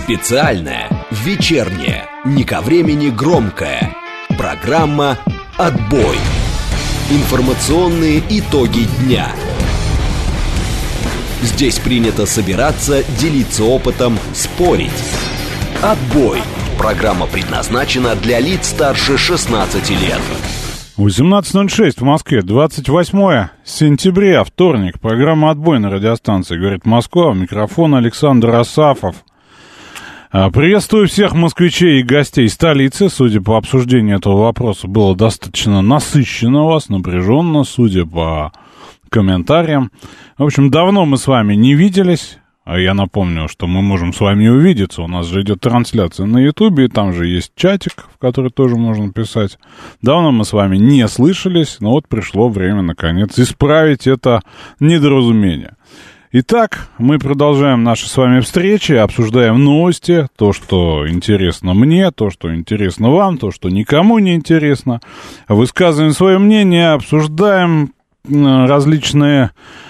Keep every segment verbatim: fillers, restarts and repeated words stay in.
Специальная, вечерняя, не ко времени громкая программа «Отбой». Информационные итоги дня. Здесь принято собираться, делиться опытом, спорить. «Отбой». Программа предназначена для лиц старше шестнадцати лет. восемнадцать ноль шесть в Москве, двадцать восьмое сентября, вторник. Программа «Отбой» на радиостанции «Говорит Москва». У микрофона Александр Асафов. Приветствую всех москвичей и гостей столицы. Судя по обсуждению этого вопроса, было достаточно насыщенно у вас, напряженно, судя по комментариям. В общем, давно мы с вами не виделись. А я напомню, что мы можем с вами увидеться. У нас же идет трансляция на Ютубе, там же есть чатик, в который тоже можно писать. Давно мы с вами не слышались, но вот пришло время, наконец, исправить это недоразумение. Итак, мы продолжаем наши с вами встречи, обсуждаем новости, то, что интересно мне, то, что интересно вам, то, что никому не интересно. Высказываем свое мнение, обсуждаем различные...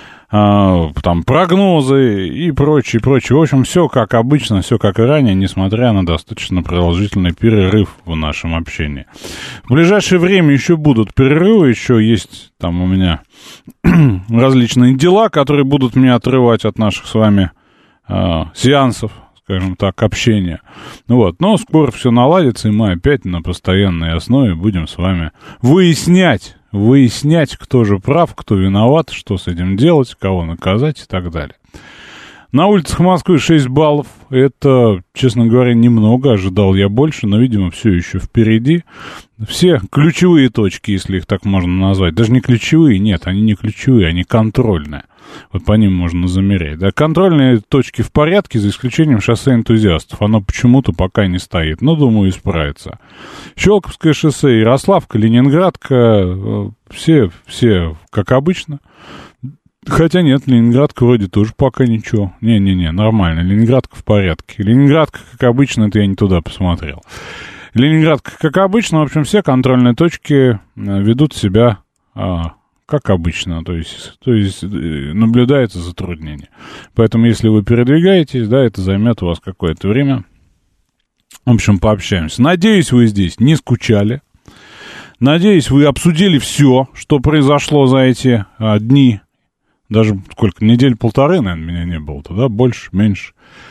там прогнозы и прочее, прочее. В общем, все как обычно, все как и ранее, несмотря на достаточно продолжительный перерыв в нашем общении. В ближайшее время еще будут перерывы, еще есть там у меня различные дела, которые будут меня отрывать от наших с вами э, сеансов, скажем так, общения. Ну вот, но скоро все наладится, и мы опять на постоянной основе будем с вами выяснять, выяснять, кто же прав, кто виноват, что с этим делать, кого наказать и так далее. На улицах Москвы шесть баллов. Это, честно говоря, немного. Ожидал я больше, но, видимо, все еще впереди. Все ключевые точки, если их так можно назвать. Даже не ключевые, нет, они не ключевые, они контрольные. Вот по ним можно замерять. Да, контрольные точки в порядке, за исключением шоссе Энтузиастов. Оно почему-то пока не стоит, но, думаю, исправится. Щелковское шоссе, Ярославка, Ленинградка, все, все как обычно. Хотя нет, Ленинградка вроде тоже пока ничего. Не-не-не, нормально, Ленинградка в порядке. Ленинградка, как обычно, это я не туда посмотрел. Ленинградка, как обычно, в общем, все контрольные точки ведут себя... А, как обычно, то есть, то есть наблюдается затруднение. Поэтому, если вы передвигаетесь, да, это займет у вас какое-то время. В общем, пообщаемся. Надеюсь, вы здесь не скучали. Надеюсь, вы обсудили все, что произошло за эти а, дни. Даже сколько, недель-полторы, наверное, меня не было тогда, больше, меньше.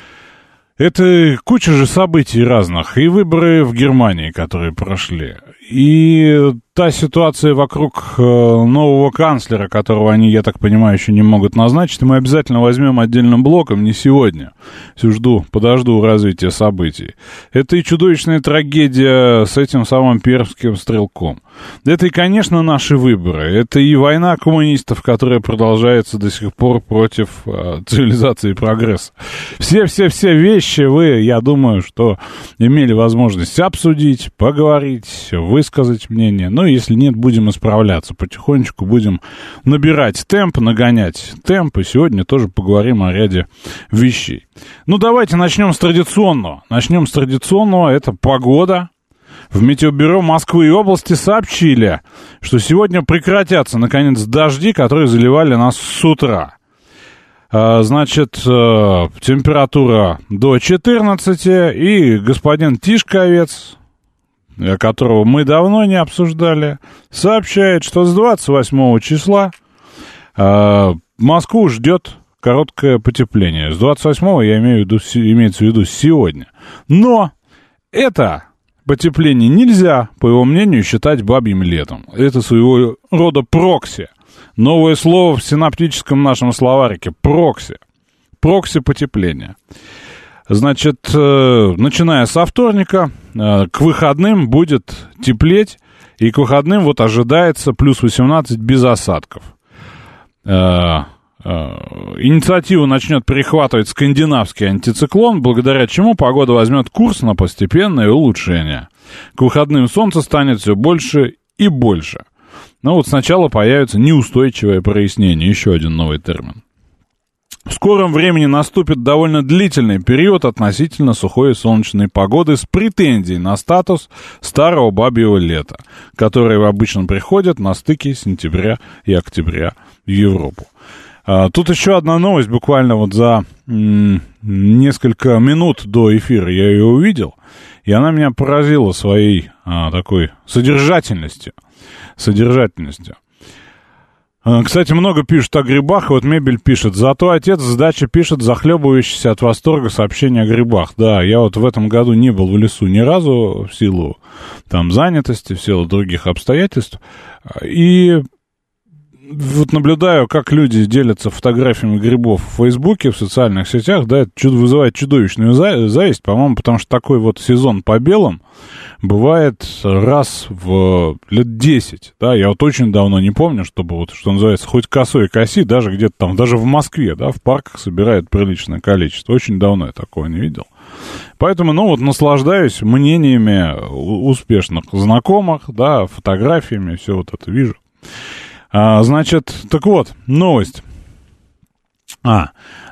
Это куча же событий разных. И выборы в Германии, которые прошли. И та ситуация вокруг э, нового канцлера, которого они, я так понимаю, еще не могут назначить, мы обязательно возьмем отдельным блоком, не сегодня. Все жду, подожду развития событий. Это и чудовищная трагедия с этим самым пермским стрелком. Это и, конечно, наши выборы. Это и война коммунистов, которая продолжается до сих пор против э, цивилизации и прогресса. Все-все-все вещи вы, я думаю, что имели возможность обсудить, поговорить, высказать мнение. Но если нет, будем исправляться. Потихонечку будем набирать темп, нагонять темп. И сегодня тоже поговорим о ряде вещей. Ну, давайте начнем с традиционного. Начнем с традиционного. Это погода. В Метеобюро Москвы и области сообщили, что сегодня прекратятся, наконец, дожди, которые заливали нас с утра. Значит, температура до четырнадцати, и господин Тишковец, которого мы давно не обсуждали, сообщает, что с двадцать восьмого числа Москву ждет короткое потепление. С двадцать восьмого я имею в виду, имеется в виду сегодня. Но это... потепление нельзя, по его мнению, считать бабьим летом. Это своего рода прокси. Новое слово в синоптическом нашем словарике. Прокси. Прокси потепления. Значит, э, начиная со вторника, э, к выходным будет теплеть. И к выходным вот ожидается плюс восемнадцать без осадков. Э, Инициативу начнет перехватывать скандинавский антициклон, благодаря чему погода возьмет курс на постепенное улучшение. К выходным солнца станет все больше и больше. Но вот сначала появится неустойчивое прояснение, еще один новый термин. В скором времени наступит довольно длительный период относительно сухой и солнечной погоды с претензией на статус старого бабьего лета, которые обычно приходят на стыке сентября и октября в Европу. Тут еще одна новость, буквально вот за м- несколько минут до эфира я ее увидел, и она меня поразила своей а, такой содержательностью. Содержательностью. А, кстати, много пишут о грибах, и вот Мебель пишет: зато отец с дачи пишет захлебывающийся от восторга сообщения о грибах. Да, я вот в этом году не был в лесу ни разу в силу там занятости, в силу других обстоятельств, и вот наблюдаю, как люди делятся фотографиями грибов в Фейсбуке, в социальных сетях, да, это чудо вызывает чудовищную зависть, по-моему, потому что такой вот сезон по белым бывает раз в лет десять, да, я вот очень давно не помню, чтобы вот, что называется, хоть косой коси, даже где-то там, даже в Москве, да, в парках собирает приличное количество, очень давно я такого не видел. Поэтому, ну, вот наслаждаюсь мнениями успешных знакомых, да, фотографиями, все вот это вижу. А, значит, так вот, новость. А,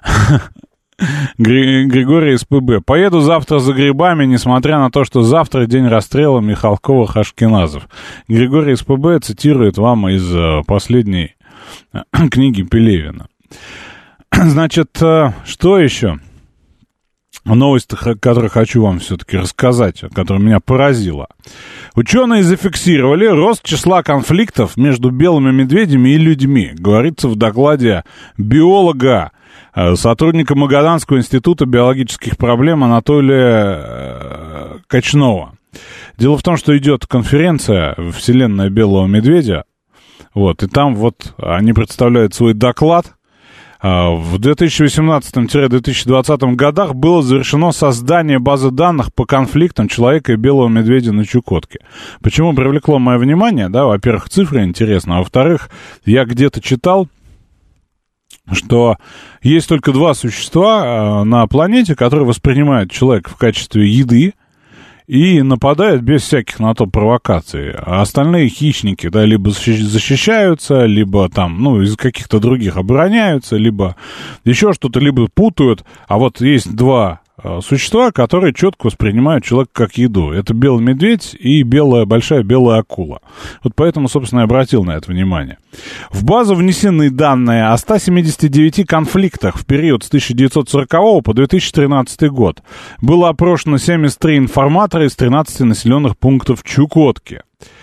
Григорий из ПБ. Поеду завтра за грибами, несмотря на то, что завтра день расстрела Михалковых-Ашкеназов. Григорий из ПБ цитирует вам из последней книги Пелевина. Значит, что еще? Новость, которую хочу вам все-таки рассказать, которая меня поразила. Ученые зафиксировали рост числа конфликтов между белыми медведями и людьми, говорится в докладе биолога, сотрудника Магаданского института биологических проблем Анатолия Качнова. Дело в том, что идет конференция «Вселенная белого медведя», вот, и там вот они представляют свой доклад. В две тысячи восемнадцатом — две тысячи двадцатом годах было завершено создание базы данных по конфликтам человека и белого медведя на Чукотке. Почему привлекло мое внимание? Да, во-первых, цифры интересны, а во-вторых, я где-то читал, что есть только два существа на планете, которые воспринимают человека в качестве еды и нападают без всяких на то провокаций. А остальные хищники, да, либо защищаются, либо там, ну, из каких-то других обороняются, либо еще что-то, либо путают. А вот есть два э, существа, которые четко воспринимают человека как еду. Это белый медведь и белая, большая белая акула. Вот поэтому, собственно, я обратил на это внимание. В базу внесены данные о ста семидесяти девяти конфликтах в период с тысяча девятьсот сорокового по две тысячи тринадцатый год. Было опрошено семьдесят три информатора из тринадцати населенных пунктов Чукотки.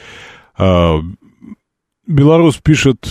Белорус пишет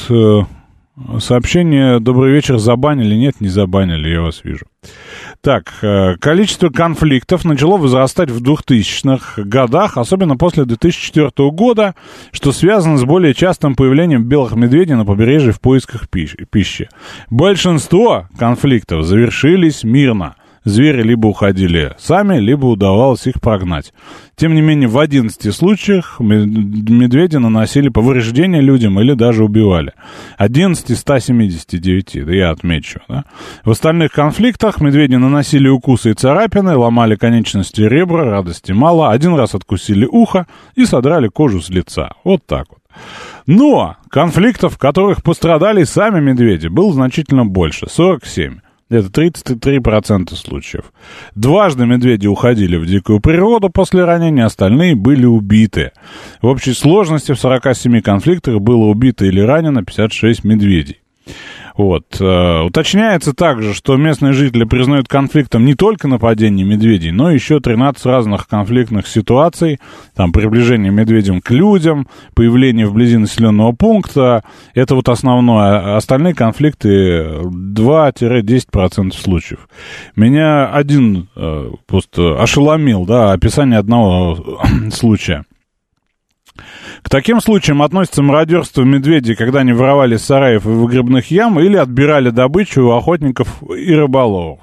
сообщение: «Добрый вечер, забанили?» Нет, не забанили, я вас вижу. Так, количество конфликтов начало возрастать в двухтысячных годах, особенно после две тысячи четвёртого года, что связано с более частым появлением белых медведей на побережье в поисках пищи. Большинство конфликтов завершились мирно. Звери либо уходили сами, либо удавалось их прогнать. Тем не менее, в одиннадцати случаях медведи наносили повреждения людям или даже убивали. одиннадцать из ста семидесяти девяти, да я отмечу. Да? В остальных конфликтах медведи наносили укусы и царапины, ломали конечности и ребра, радости мало. Один раз откусили ухо и содрали кожу с лица. Вот так вот. Но конфликтов, в которых пострадали сами медведи, было значительно больше — сорок семь. Это тридцать три процента случаев. Дважды медведи уходили в дикую природу после ранения, остальные были убиты. В общей сложности в сорока семи конфликтах было убито или ранено пятьдесят шесть медведей. Вот. Уточняется также, что местные жители признают конфликтом не только нападение медведей, но еще тринадцать разных конфликтных ситуаций, там приближение медведям к людям, появление вблизи населенного пункта. Это вот основное. Остальные конфликты два-десять процентов случаев. Меня один э, просто ошеломил, да, описание одного случая. К таким случаям относятся мародерство медведей, когда они воровали из сараев и выгребных ям или отбирали добычу у охотников и рыболовов.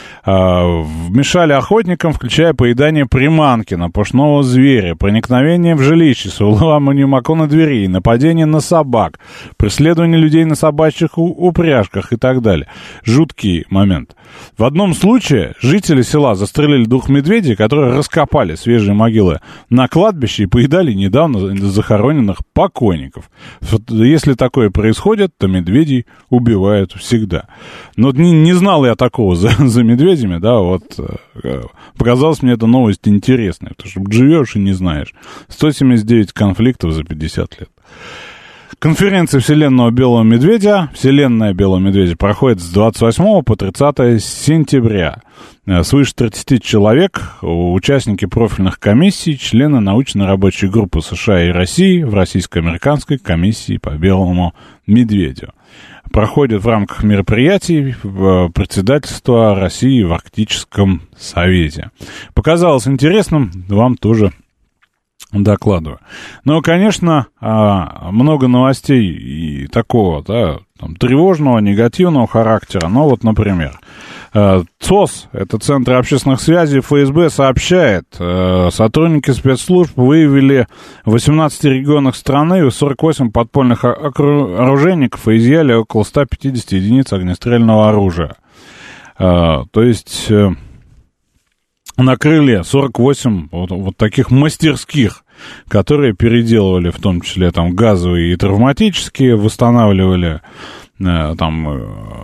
Вмешали охотникам, включая поедание приманки на пушного зверя, проникновение в жилище с вламыванием окон и дверей, нападение на собак, преследование людей на собачьих упряжках и так далее. Жуткий момент. В одном случае жители села застрелили двух медведей, которые раскопали свежие могилы на кладбище и поедали недавно захороненных покойников. Если такое происходит, то медведей убивают всегда. Но не, не знал я такого за, за медведями, да, вот показалось мне эта новость интересной, потому что живешь и не знаешь. сто семьдесят девять конфликтов за пятьдесят лет. Конференция Вселенного Белого Медведя, Вселенная Белого Медведя проходит с двадцать восьмого по тридцатое сентября. Свыше тридцати человек, участники профильных комиссий, члены научно-рабочей группы США и России в Российско-американской комиссии по Белому Медведю. Проходит в рамках мероприятий председательства России в Арктическом Совете. Показалось интересным, вам тоже докладываю. Но, конечно, много новостей и такого, да, там, тревожного, негативного характера. Ну, вот, например, ЦОС, это Центр общественных связей эф эс бэ, сообщает, сотрудники спецслужб выявили в восемнадцати регионах страны сорок восемь подпольных оружейников и изъяли около ста пятидесяти единиц огнестрельного оружия. То есть накрыли сорок восемь вот, вот таких мастерских, которые переделывали в том числе там газовые и травматические, восстанавливали э, там э,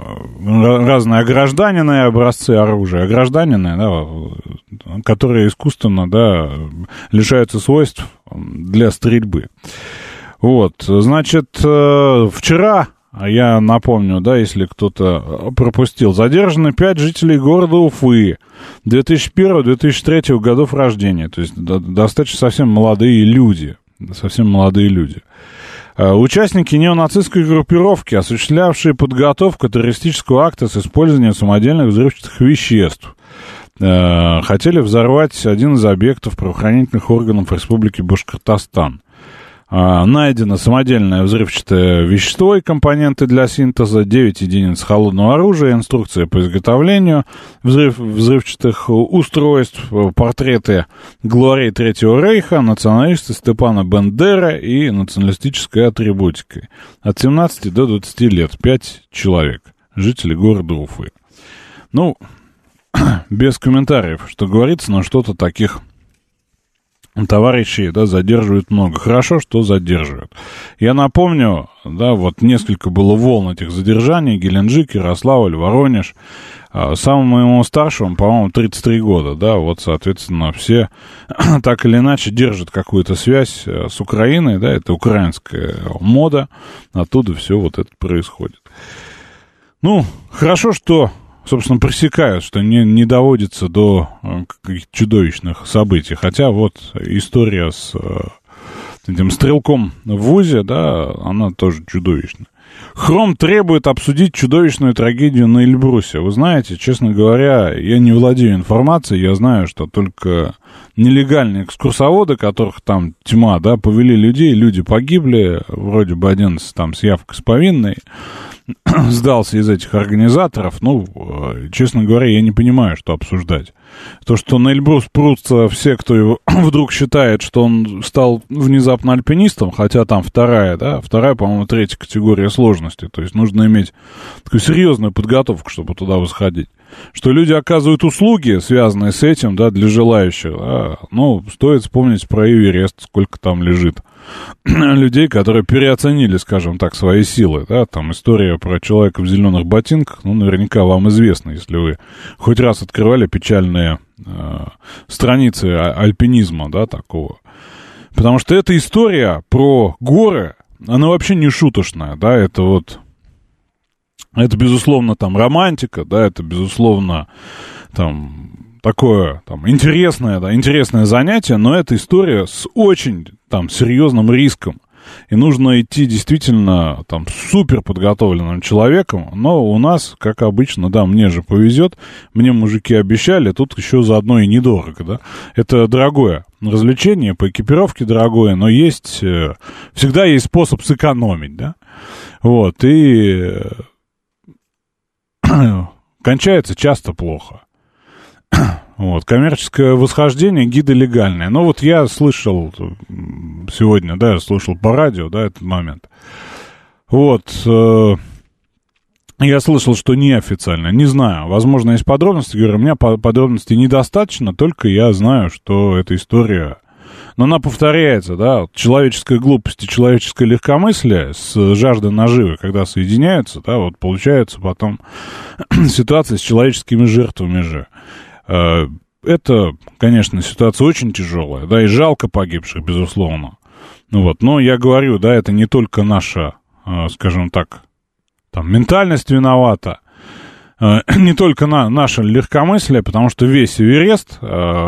разные огражданенные образцы оружия, огражданенные, да, которые искусственно, да, лишаются свойств для стрельбы. Вот, значит, э, вчера, я напомню, да, если кто-то пропустил, задержаны пять жителей города Уфы две тысячи первого - две тысячи третьего годов рождения, то есть до, достаточно совсем молодые люди, совсем молодые люди. Участники неонацистской группировки, осуществлявшие подготовку террористического акта с использованием самодельных взрывчатых веществ, хотели взорвать один из объектов правоохранительных органов Республики Башкортостан. Найдено самодельное взрывчатое вещество и компоненты для синтеза, девять единиц холодного оружия, инструкция по изготовлению взрыв, взрывчатых устройств, портреты главарей Третьего Рейха, националисты Степана Бендера и националистической атрибутикой. От семнадцати до двадцати лет. Пять человек, жители города Уфы. Ну, без комментариев, что говорится, но что-то таких товарищей, да, задерживают много. Хорошо, что задерживают. Я напомню, да, вот несколько было волн этих задержаний. Геленджик, Ярославль, Воронеж. Самому моему старшему, по-моему, тридцать три года, да, вот, соответственно, все так или иначе держат какую-то связь с Украиной, да, это украинская мода, оттуда все вот это происходит. Ну, хорошо, что, собственно, пресекают, что не, не доводится до каких-то чудовищных событий. Хотя вот история с этим стрелком в ВУЗе, да, она тоже чудовищная. Хром требует обсудить чудовищную трагедию на Эльбрусе. Вы знаете, честно говоря, я не владею информацией, я знаю, что только нелегальные экскурсоводы, которых там тьма, да, повели людей, люди погибли, вроде бы один там с явкой с повинной сдался из этих организаторов. Ну, честно говоря, я не понимаю, что обсуждать. То, что на Эльбрус прутся все, кто его вдруг считает, что он стал внезапно альпинистом, хотя там вторая, да, вторая, по-моему, третья категория сложности. То есть нужно иметь такую серьезную подготовку, чтобы туда восходить. Что люди оказывают услуги, связанные с этим, да, для желающих. Да, ну, стоит вспомнить про Эверест, сколько там лежит людей, которые переоценили, скажем так, свои силы, да, там история про человека в зеленых ботинках, ну, наверняка вам известна, если вы хоть раз открывали печальные э, страницы альпинизма, да, такого. Потому что эта история про горы, она вообще не шуточная, да, это вот, это, безусловно, там, романтика, да, это, безусловно, там, такое, там, интересное, да, интересное занятие, но это история с очень, там, серьезным риском. И нужно идти действительно, там, супер подготовленным человеком. Но у нас, как обычно, да, мне же повезет. Мне мужики обещали, тут еще заодно и недорого, да. Это дорогое развлечение, по экипировке дорогое, но есть, всегда есть способ сэкономить, да. Вот, и кончается часто плохо. Вот, коммерческое восхождение, гиды легальные. Ну, вот я слышал сегодня, да, я слышал по радио, да, этот момент. Вот, э, я слышал, что неофициально, не знаю, возможно, есть подробности, говорю, у меня подробностей недостаточно, только я знаю, что эта история, но она повторяется, да, человеческая глупость и человеческое легкомыслие с жаждой наживы, когда соединяются, да, вот получается потом ситуация с человеческими жертвами же. Это, конечно, ситуация очень тяжелая, да, и жалко погибших, безусловно. Ну вот, но я говорю, да, это не только наша, скажем так, там, ментальность виновата, не только на, наше легкомыслие, потому что весь Эверест,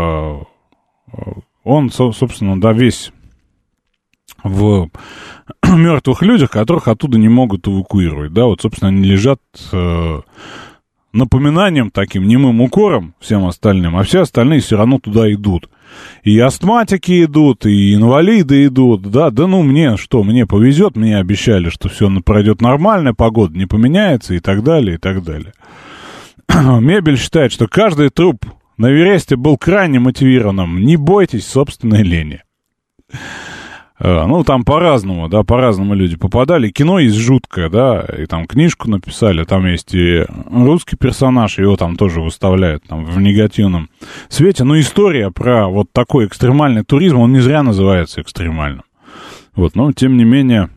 он, собственно, да, весь в мертвых людях, которых оттуда не могут эвакуировать, да, вот, собственно, они лежат напоминанием таким, немым укором всем остальным, а все остальные все равно туда идут. И астматики идут, и инвалиды идут, да, да ну мне что, мне повезет, мне обещали, что все пройдет нормально, погода не поменяется и так далее, и так далее. Мебель считает, что каждый труп на Эвересте был крайне мотивированным, не бойтесь собственной лени. Ну, там по-разному, да, по-разному люди попадали. Кино есть жуткое, да, и там книжку написали, там есть и русский персонаж, его там тоже выставляют там в негативном свете. Но история про вот такой экстремальный туризм, он не зря называется экстремальным. Вот, но тем не менее,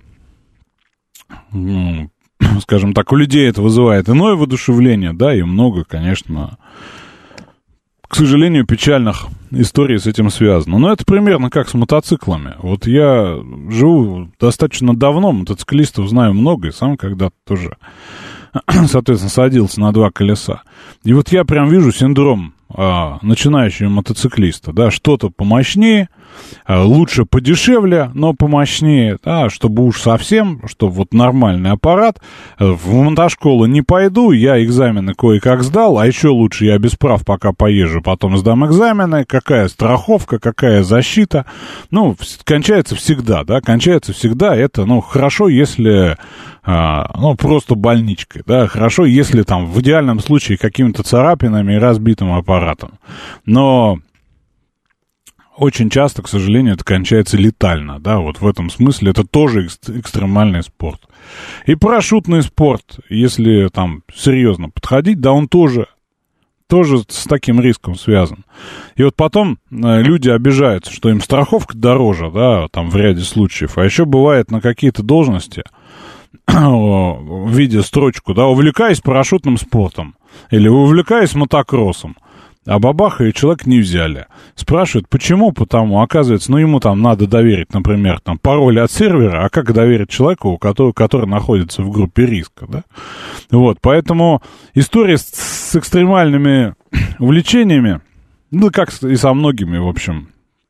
ну, скажем так, у людей это вызывает иное воодушевление, да, и много, конечно, к сожалению, печальных историй с этим связано. Но это примерно как с мотоциклами. Вот я живу достаточно давно, мотоциклистов знаю много, и сам когда-то тоже, соответственно, садился на два колеса. И вот я прям вижу синдром а, начинающего мотоциклиста, да, что-то помощнее, а, лучше подешевле, но помощнее, да, чтобы уж совсем, чтобы вот нормальный аппарат. В мотошколу не пойду, я экзамены кое-как сдал, а еще лучше я без прав пока поезжу, потом сдам экзамены, какая страховка, какая защита. Ну, кончается всегда, да, кончается всегда, это, ну, хорошо, если... А, ну, просто больничкой, да, хорошо, если там в идеальном случае какими-то царапинами и разбитым аппаратом, но очень часто, к сожалению, это кончается летально, да, вот в этом смысле это тоже экстремальный спорт. И парашютный спорт, если там серьезно подходить, да, он тоже, тоже с таким риском связан. И вот потом э, люди обижаются, что им страховка дороже, да, там в ряде случаев, а еще бывает на какие-то должности в виде строчку, да, увлекаясь парашютным спортом или увлекаясь мотокроссом, а бабаха и человек не взяли. Спрашивают, почему? Потому, оказывается, ну, ему там надо доверить, например, там, пароль от сервера, а как доверить человеку, который, который находится в группе риска, да? Вот, поэтому история с, с экстремальными увлечениями, ну, как и со многими, в общем,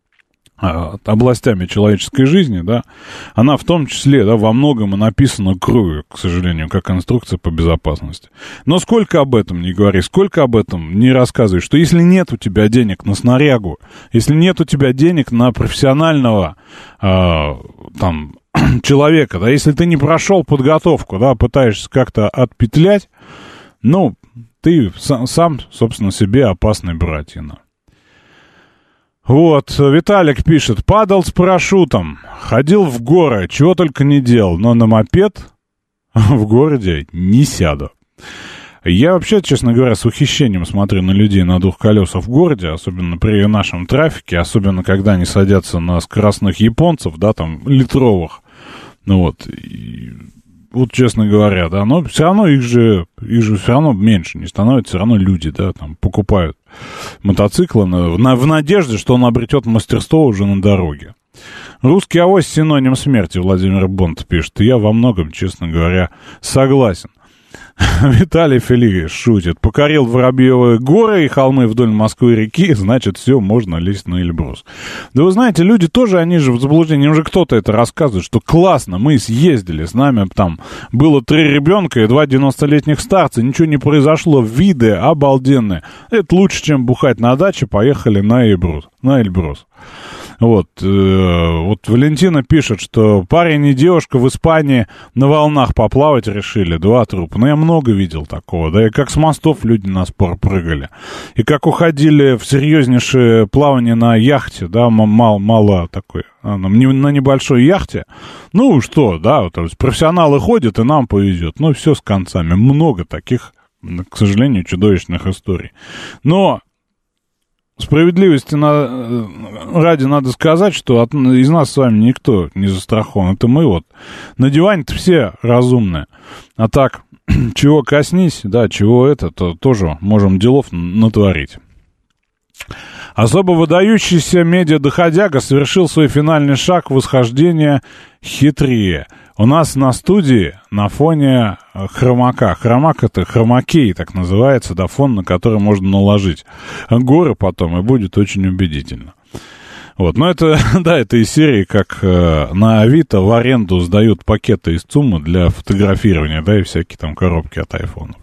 областями человеческой жизни, да, она в том числе, да, во многом и написана кровью, к сожалению, как инструкция по безопасности. Но сколько об этом не говори, сколько об этом не рассказывай, что если нет у тебя денег на снарягу, если нет у тебя денег на профессионального э, там человека, да, если ты не прошел подготовку, да, пытаешься как-то отпетлять, ну, ты сам, сам собственно, себе опасный братина. Вот, Виталик пишет, падал с парашютом, ходил в горы, чего только не делал, но на мопед в городе не сяду. Я вообще, честно говоря, с восхищением смотрю на людей на двух колесах в городе, особенно при нашем трафике, особенно когда они садятся на скоростных японцев, да, там, литровых, ну вот, и... Вот, честно говоря, да, но все равно их же, их же все равно меньше не становится, все равно люди, да, там, покупают мотоциклы на, на, в надежде, что он обретет мастерство уже на дороге. Русский авось синоним смерти, Владимир Бонд пишет. Я во многом, честно говоря, согласен. Виталий Филиппович шутит. Покорил Воробьевы горы и холмы вдоль Москвы-реки, значит, все, можно лезть на Эльбрус. Да вы знаете, люди тоже, они же в заблуждении, им же кто-то это рассказывает, что классно, мы съездили, с нами там было три ребенка и два девяностолетних старца, ничего не произошло, виды обалденные. Это лучше, чем бухать на даче, поехали на Эльбрус. На Эльбрус. Вот, э, вот Валентина пишет, что парень и девушка в Испании на волнах поплавать решили, два трупа. Ну, я много видел такого, да, и как с мостов люди на спор прыгали, и как уходили в серьезнейшее плавание на яхте, да, мало, мало такой, на небольшой яхте. Ну, что, да, то есть профессионалы ходят, и нам повезет. Ну, все с концами. Много таких, к сожалению, чудовищных историй. Но... Справедливости на... ради надо сказать, что от... из нас с вами никто не застрахован. Это мы вот на диване-то все разумные. А так, чего коснись, да, чего это, то тоже можем делов натворить. Особо выдающийся медиадоходяга совершил свой финальный шаг в восхождение хитрее. У нас на студии на фоне хромака. Хромак — это хромакей, так называется, да, фон, на который можно наложить горы потом, и будет очень убедительно. Вот, но это, да, это из серии, как э, на Авито в аренду сдают пакеты из ЦУМа для фотографирования, да, и всякие там коробки от айфонов.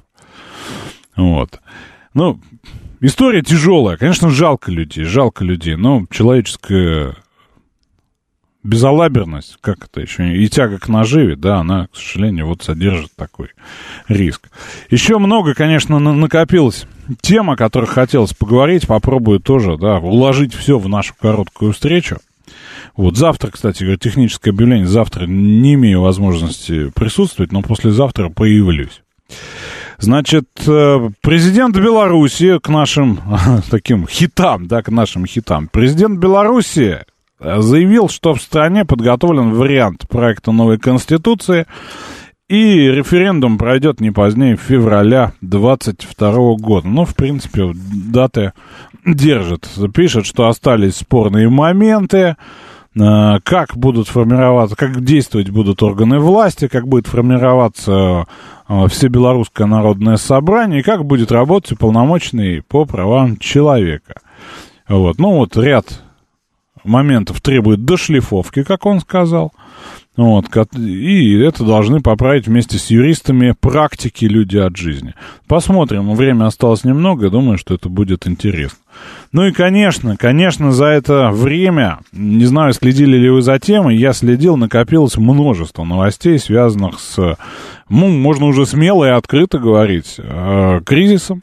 Вот. Ну, история тяжелая. Конечно, жалко людей, жалко людей, но человеческая безалаберность, как это еще, и тяга к наживе, да, она, к сожалению, вот содержит такой риск. Еще много, конечно, накопилось тем, о которых хотелось поговорить, попробую тоже, да, уложить все в нашу короткую встречу. Вот завтра, кстати говоря, техническое объявление, завтра не имею возможности присутствовать, но послезавтра появлюсь. Значит, президент Беларуси, к нашим таким хитам, да, к нашим хитам, президент Беларуси заявил, что в стране подготовлен вариант проекта новой Конституции, и референдум пройдет не позднее февраля двадцать второго года. Ну, в принципе, даты держит. Пишет, что остались спорные моменты, как будут формироваться, как действовать будут органы власти, как будет формироваться Всебелорусское народное собрание, и как будет работать уполномоченный по правам человека. Вот. Ну, вот ряд моментов требует дошлифовки, как он сказал. Вот, и это должны поправить вместе с юристами практики люди от жизни. Посмотрим, время осталось немного, думаю, что это будет интересно. Ну и, конечно, конечно, за это время, не знаю, следили ли вы за темой, я следил, накопилось множество новостей, связанных с, ну, можно уже смело и открыто говорить, э, кризисом,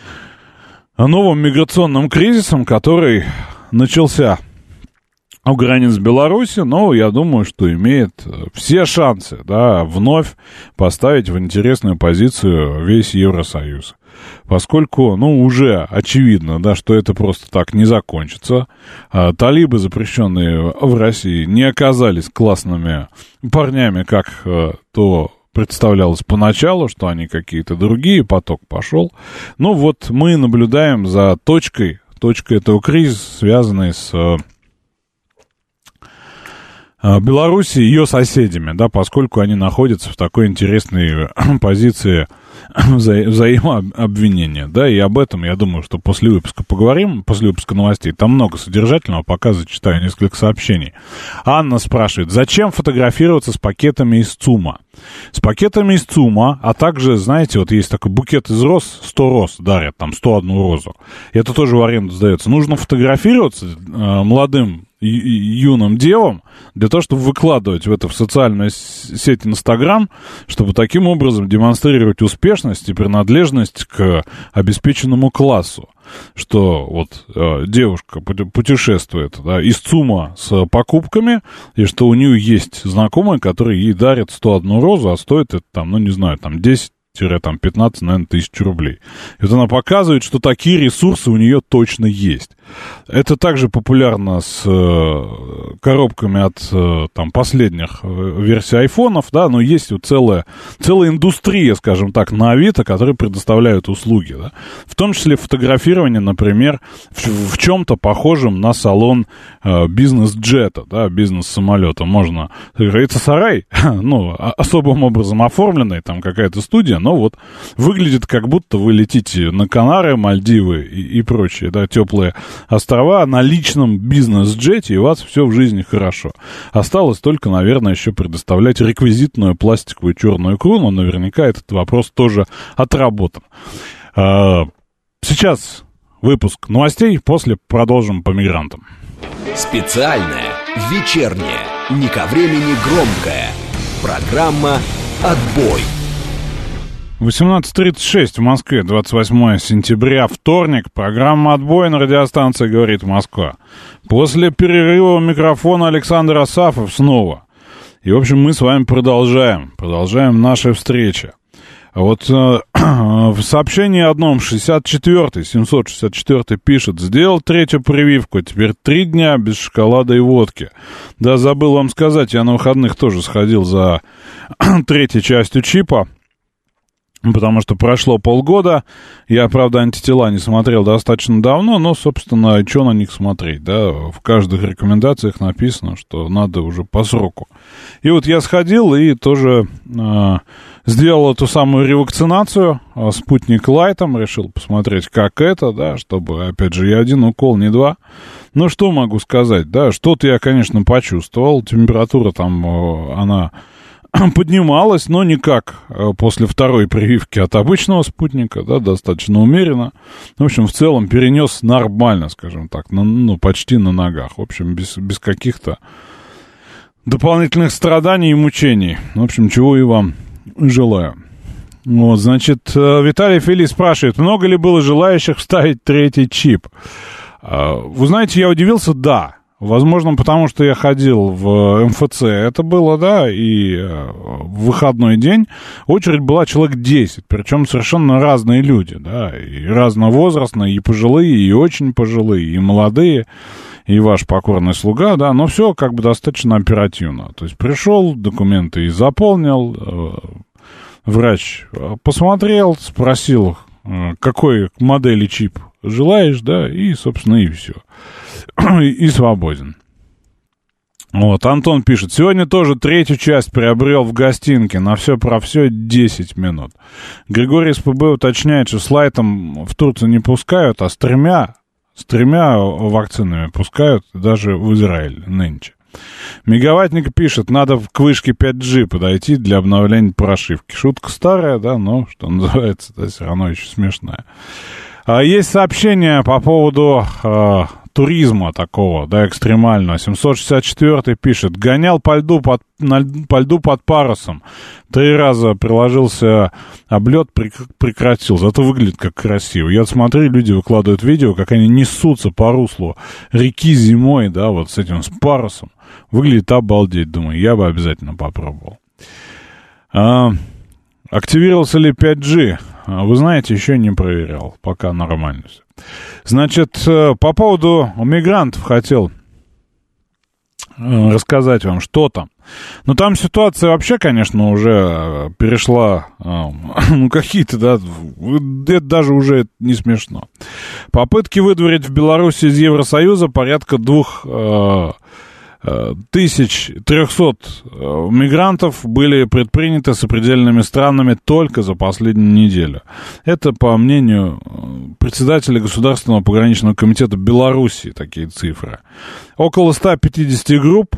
новым миграционным кризисом, который начался у границ Беларуси, но я думаю, что имеет все шансы, да, вновь поставить в интересную позицию весь Евросоюз. Поскольку, ну, уже очевидно, да, что это просто так не закончится. А, талибы, запрещенные в России, не оказались классными парнями, как а, то представлялось поначалу, что они какие-то другие, поток пошел. Ну, вот мы наблюдаем за точкой, точкой этого кризиса, связанной с Беларуси и ее соседями, да, поскольку они находятся в такой интересной позиции вза- взаимообвинения, да, и об этом, я думаю, что после выпуска поговорим, после выпуска новостей, там много содержательного, пока зачитаю несколько сообщений. Анна спрашивает, зачем фотографироваться с пакетами из ЦУМа? С пакетами из ЦУМа, а также, знаете, вот есть такой букет из роз, сто роз дарят, там сто одну розу, и это тоже в аренду сдается. Нужно фотографироваться э, молодым юным девам для того, чтобы выкладывать в это в социальную сеть Инстаграм, чтобы таким образом демонстрировать успешность и принадлежность к обеспеченному классу. Что вот э, девушка путешествует, да, из ЦУМа с покупками, и что у нее есть знакомые, которые ей дарят сто одну розу, а стоит это там, ну не знаю, там десять пятнадцать, наверное, тысяч рублей. И вот она показывает, что такие ресурсы у нее точно есть. Это также популярно с э, коробками от э, там, последних версий айфонов, да, но есть вот целая, целая индустрия, скажем так, на Авито, которые предоставляют услуги, да. В том числе фотографирование, например, в, в чем-то похожем на салон э, бизнес-джета, да, бизнес-самолета. Можно, как говорится, сарай, ну, особым образом оформленный, там какая-то студия, но вот выглядит, как будто вы летите на Канары, Мальдивы и, и прочие, да, теплые острова на личном бизнес-джете, и у вас все в жизни хорошо. Осталось только, наверное, еще предоставлять реквизитную пластиковую черную икру, но наверняка этот вопрос тоже отработан. Сейчас выпуск новостей, после продолжим по мигрантам. Специальная, вечерняя, не ко времени громкая программа «Отбой». восемнадцать тридцать шесть в Москве, двадцать восьмое сентября, вторник. Программа «Отбой» на радиостанции «Говорит Москва». После перерыва у микрофона Александр Асафов снова. И, в общем, мы с вами продолжаем. Продолжаем наши встречи. Вот э, в сообщении одном шестьдесят четвёртый, семьсот шестьдесят четвёртый пишет: сделал третью прививку, теперь три дня без шоколада и водки. Да, забыл вам сказать, я на выходных тоже сходил за третьей частью чипа. Потому что прошло полгода, я, правда, антитела не смотрел достаточно давно, но, собственно, что на них смотреть, да, в каждых рекомендациях написано, что надо уже по сроку. И вот я сходил и тоже э, сделал эту самую ревакцинацию, э, спутник Лайтом, решил посмотреть, как это, да, чтобы, опять же, я один укол, не два. Ну, что могу сказать, да, что-то я, конечно, почувствовал, температура там, э, она... поднималась, но никак после второй прививки от обычного спутника, да, достаточно умеренно. В общем, в целом перенес нормально, скажем так, на, ну, почти на ногах. В общем, без, без каких-то дополнительных страданий и мучений. В общем, чего и вам желаю. Вот, значит, Виталий Фили спрашивает, много ли было желающих вставить третий чип? Вы знаете, я удивился, да. Возможно, потому что я ходил в эм эф цэ, это было, да, и в выходной день очередь была человек десять, причем совершенно разные люди, да, и разновозрастные, и пожилые, и очень пожилые, и молодые, и ваш покорный слуга, да, но все как бы достаточно оперативно. То есть пришел, документы и заполнил, врач посмотрел, спросил, какой модели чип желаешь, да, и, собственно, и все. И свободен. Вот, Антон пишет, сегодня тоже третью часть приобрел в гостинке, на все про все десять минут. Григорий из пэ бэ уточняет, что с Лайтом в Турцию не пускают, а с тремя, с тремя вакцинами пускают даже в Израиль нынче. Мегаваттник пишет, надо к вышке пять джи подойти для обновления прошивки. Шутка старая, да, но, что называется, да, все равно еще смешная. А есть сообщение по поводу э, туризма такого, да, экстремального. семьсот шестьдесят четвёртый пишет, гонял по льду под, на, по льду под парусом. Три раза приложился об лед, прекратил. Зато выглядит как красиво. Я смотрю, люди выкладывают видео, как они несутся по руслу реки зимой, да, вот с этим, с парусом. Выглядит обалдеть, думаю, я бы обязательно попробовал. А, активировался ли пять джи? Вы знаете, еще не проверял, пока нормально все. Значит, по поводу мигрантов хотел рассказать вам, что там. Ну, там ситуация вообще, конечно, уже перешла, ну, какие-то, да, это даже уже не смешно. Попытки выдворить в Беларуси из Евросоюза порядка двух... тысяча триста мигрантов были предприняты сопредельными странами только за последнюю неделю. Это, по мнению председателя Государственного пограничного комитета Беларуси, такие цифры. Около ста пятидесяти групп,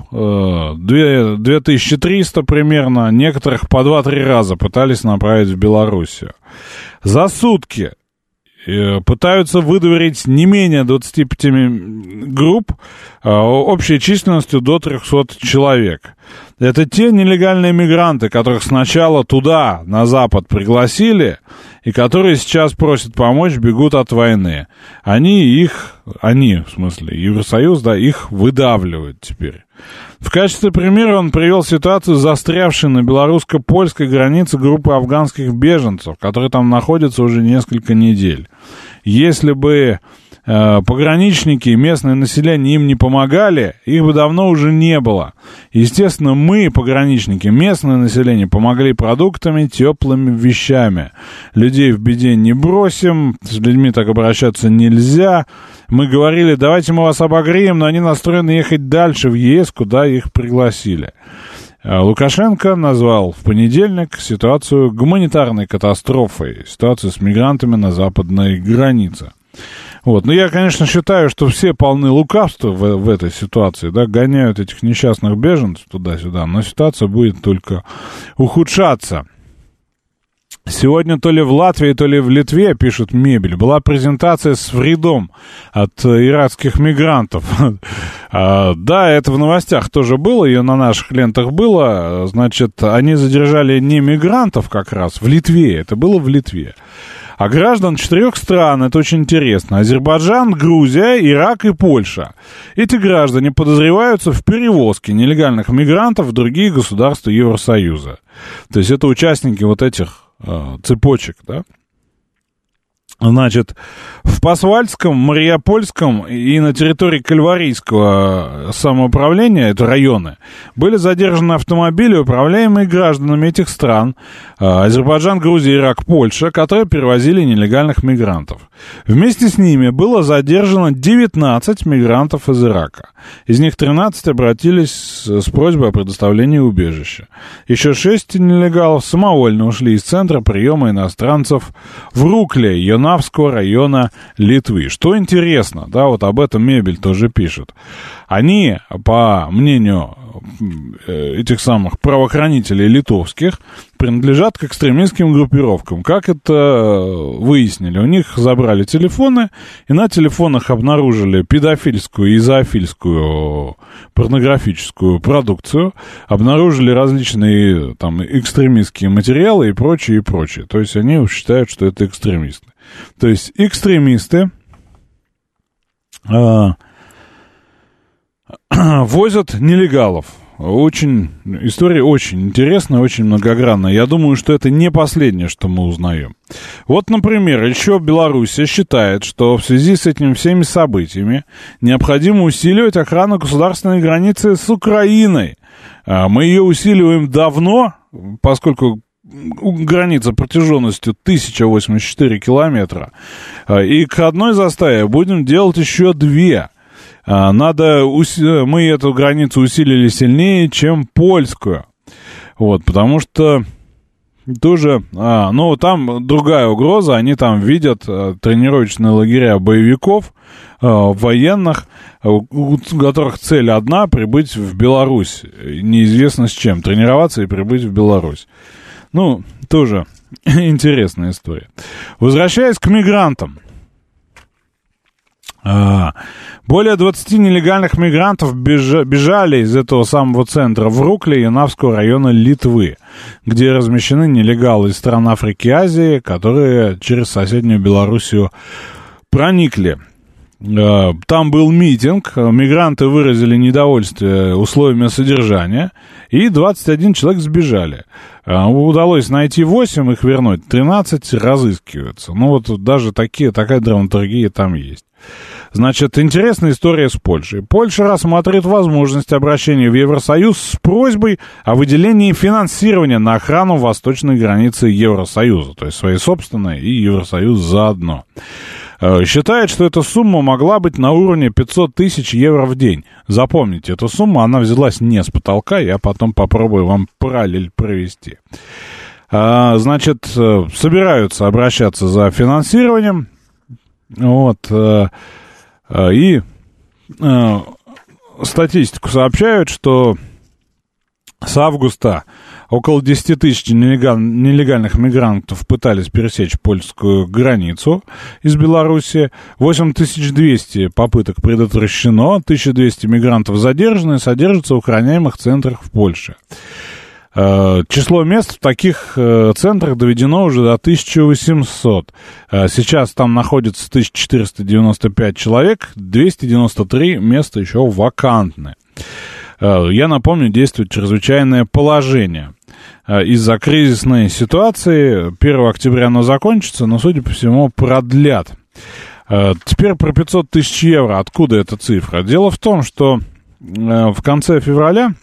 две тысячи триста примерно, некоторых по два-три раза пытались направить в Белоруссию. За сутки пытаются выдворить не менее двадцати пяти групп общей численностью до трехсот человек. Это те нелегальные мигранты, которых сначала туда, на Запад, пригласили, и которые сейчас просят помочь, бегут от войны. Они их, они, в смысле, Евросоюз, да, их выдавливают теперь. В качестве примера он привел ситуацию, застрявшей на белорусско-польской границе группы афганских беженцев, которые там находятся уже несколько недель. Если бы э, пограничники и местное население им не помогали, их бы давно уже не было. Естественно, мы, пограничники, местное население, помогли продуктами, теплыми вещами. Людей в беде не бросим, с людьми так обращаться нельзя. Мы говорили, давайте мы вас обогреем, но они настроены ехать дальше в ЕС, куда их пригласили. Лукашенко назвал в понедельник ситуацию гуманитарной катастрофой, ситуацию с мигрантами на западной границе. Вот. Но я, конечно, считаю, что все полны лукавства в, в этой ситуации, да, гоняют этих несчастных беженцев туда-сюда, но ситуация будет только ухудшаться. Сегодня то ли в Латвии, то ли в Литве, пишет Мебель, была презентация с вредом от иракских мигрантов. Да, это в новостях тоже было, ее на наших лентах было. Значит, они задержали не мигрантов как раз, в Литве, это было в Литве, а граждан четырех стран, это очень интересно. Азербайджан, Грузия, Ирак и Польша. Эти граждане подозреваются в перевозке нелегальных мигрантов в другие государства Евросоюза. То есть это участники вот этих цепочек, да. Значит, в Пасвальском, Мариапольском и на территории Кальварийского самоуправления, это районы, были задержаны автомобили, управляемые гражданами этих стран, Азербайджан, Грузия, Ирак, Польша, которые перевозили нелегальных мигрантов. Вместе с ними было задержано девятнадцать мигрантов из Ирака. Из них тринадцать обратились с просьбой о предоставлении убежища. Еще шесть нелегалов самовольно ушли из центра приема иностранцев в Рукле, Йонавского района Литвы. Что интересно, да, вот об этом Мебель тоже пишет. Они, по мнению этих самых правоохранителей литовских, принадлежат к экстремистским группировкам. Как это выяснили? У них забрали телефоны, и на телефонах обнаружили педофильскую и зоофильскую порнографическую продукцию, обнаружили различные там экстремистские материалы и прочее, и прочее. То есть они считают, что это экстремисты. То есть экстремисты а, возят нелегалов. Очень, история очень интересная, очень многогранная. Я думаю, что это не последнее, что мы узнаем. Вот, например, еще Белоруссия считает, что в связи с этими всеми событиями необходимо усиливать охрану государственной границы с Украиной. Мы ее усиливаем давно, поскольку граница протяженностью тысяча восемьдесят четыре километра. И к одной заставе будем делать еще две. Надо, мы эту границу усилили сильнее, чем польскую. Вот, потому что тоже, а, ну, там другая угроза, они там видят а, тренировочные лагеря боевиков, а, военных, у которых цель одна — прибыть в Беларусь. Неизвестно с чем, тренироваться и прибыть в Беларусь. Ну, тоже интересная история. Возвращаясь к мигрантам. А, более двадцати нелегальных мигрантов бежа, бежали из этого самого центра в Рукле Янавского района Литвы, где размещены нелегалы из стран Африки и Азии, которые через соседнюю Белоруссию проникли. А, там был митинг, мигранты выразили недовольствие условиями содержания, и двадцать один человек сбежали. А, удалось найти восемь, их вернуть, тринадцать разыскиваются. Ну вот даже такие, такая драматургия там есть. Значит, интересная история с Польшей. Польша рассматривает возможность обращения в Евросоюз с просьбой о выделении финансирования на охрану восточной границы Евросоюза, то есть своей собственной и Евросоюз заодно. Считает, что эта сумма могла быть на уровне пятьсот тысяч евро в день. Запомните, эту сумму, она взялась не с потолка, я потом попробую вам параллель провести. Значит, собираются обращаться за финансированием. Вот, э, э, и э, статистику сообщают, что с августа около десять тысяч нелегаль, нелегальных мигрантов пытались пересечь польскую границу из Беларуси, восемь тысяч двести попыток предотвращено, тысяча двести мигрантов задержаны и содержатся в охраняемых центрах в Польше. Число мест в таких центрах доведено уже до тысяча восемьсот. Сейчас там находится тысяча четыреста девяносто пять человек, двести девяносто три места еще вакантны. Я напомню, действует чрезвычайное положение. Из-за кризисной ситуации первого октября оно закончится, но, судя по всему, продлят. Теперь про пятьсот тысяч евро. Откуда эта цифра? Дело в том, что в конце февраля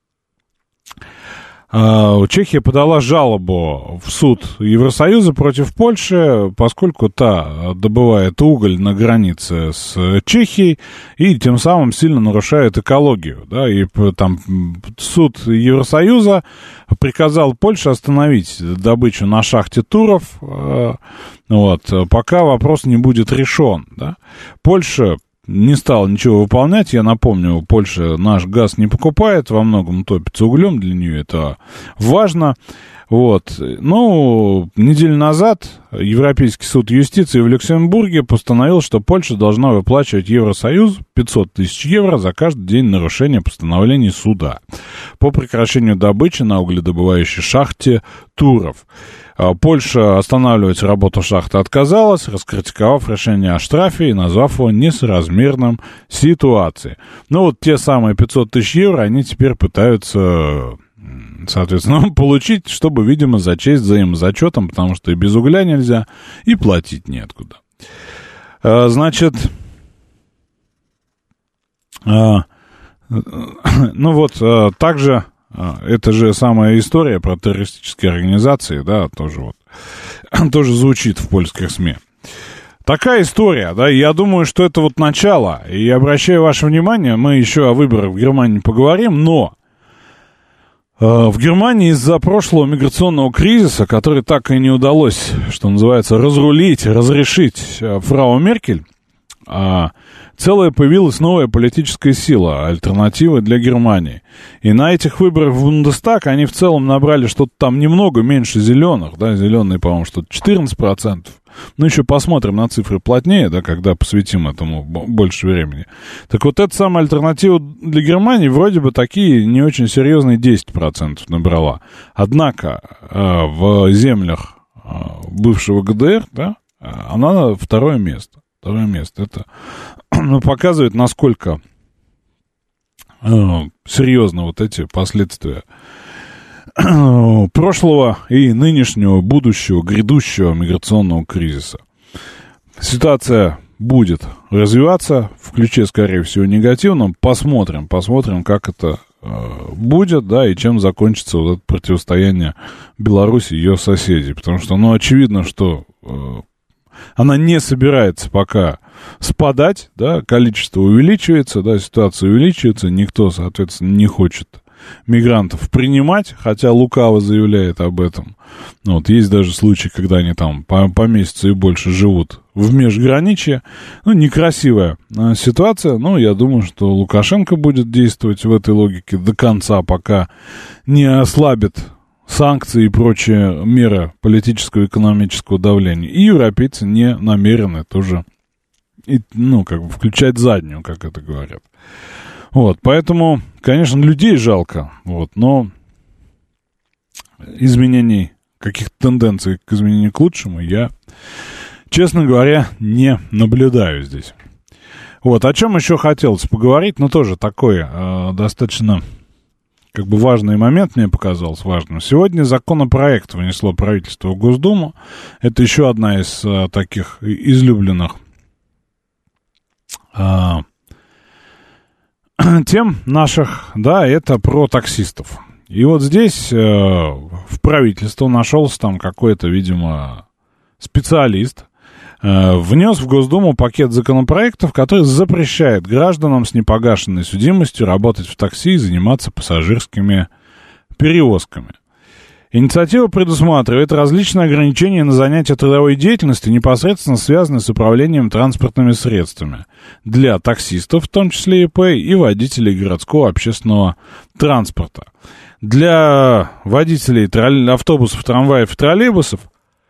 Чехия подала жалобу в суд Евросоюза против Польши, поскольку та добывает уголь на границе с Чехией и тем самым сильно нарушает экологию. Да, и там суд Евросоюза приказал Польше остановить добычу на шахте Туров, вот, пока вопрос не будет решен. Да. Польша не стал ничего выполнять. Я напомню, Польша наш газ не покупает, во многом топится углем, для нее это важно. Вот. Ну, неделю назад Европейский суд юстиции в Люксембурге постановил, что Польша должна выплачивать Евросоюз пятьсот тысяч евро за каждый день нарушения постановлений суда по прекращению добычи на угледобывающей шахте Туров. Польша останавливать работу шахты отказалась, раскритиковав решение о штрафе и назвав его несоразмерным ситуации. Ну вот те самые пятьсот тысяч евро они теперь пытаются соответственно, получить, чтобы, видимо, зачесть взаимозачетом, потому что и без угля нельзя, и платить неоткуда. Значит, ну вот, также, это же самая история про террористические организации, да, тоже вот, тоже звучит в польских СМИ. Такая история, да, я думаю, что это вот начало, и обращаю ваше внимание, мы еще о выборах в Германии поговорим, но э, в Германии из-за прошлого миграционного кризиса, который так и не удалось, что называется, разрулить, разрешить э, фрау Меркель, э, целая появилась новая политическая сила, альтернатива для Германии. И на этих выборах в Бундестаг они в целом набрали что-то там немного меньше зеленых, да, зеленые, по-моему, что-то четырнадцать процентов. Ну, еще посмотрим на цифры плотнее, да, когда посвятим этому больше времени. Так вот, эта самая альтернатива для Германии вроде бы такие не очень серьезные десять процентов набрала. Однако э, в землях э, бывшего ГДР, да, она второе место. Второе место. Это ну, показывает, насколько э, серьезны вот эти последствия прошлого и нынешнего, будущего, грядущего миграционного кризиса. Ситуация будет развиваться в ключе, скорее всего, негативном. Посмотрим, посмотрим, как это э, будет, да, и чем закончится вот это противостояние Беларуси и ее соседей. Потому что, ну, очевидно, что э, она не собирается пока спадать, да, количество увеличивается, да, ситуация увеличивается, никто, соответственно, не хочет мигрантов принимать, хотя лукаво заявляет об этом. Ну, вот есть даже случаи, когда они там по, по месяцу и больше живут в межграничье. Ну, некрасивая э, ситуация, но я думаю, что Лукашенко будет действовать в этой логике до конца, пока не ослабит санкции и прочие меры политического и экономического давления. И европейцы не намерены тоже, и, ну, как бы включать заднюю, как это говорят. Вот, поэтому, конечно, людей жалко, вот, но изменений, каких-то тенденций к изменению к лучшему я, честно говоря, не наблюдаю здесь. Вот, о чем еще хотелось поговорить, ну, тоже такой э, достаточно, как бы, важный момент мне показался важным. Сегодня законопроект внесло правительство в Госдуму. Это еще одна из э, таких излюбленных э, тем наших, да, это про таксистов. И вот здесь э, в правительство нашелся там какой-то, видимо, специалист, э, внес в Госдуму пакет законопроектов, который запрещает гражданам с непогашенной судимостью работать в такси и заниматься пассажирскими перевозками. Инициатива предусматривает различные ограничения на занятия трудовой деятельностью, непосредственно связанные с управлением транспортными средствами для таксистов, в том числе ИП, и водителей городского общественного транспорта. Для водителей троллей, автобусов, трамваев и троллейбусов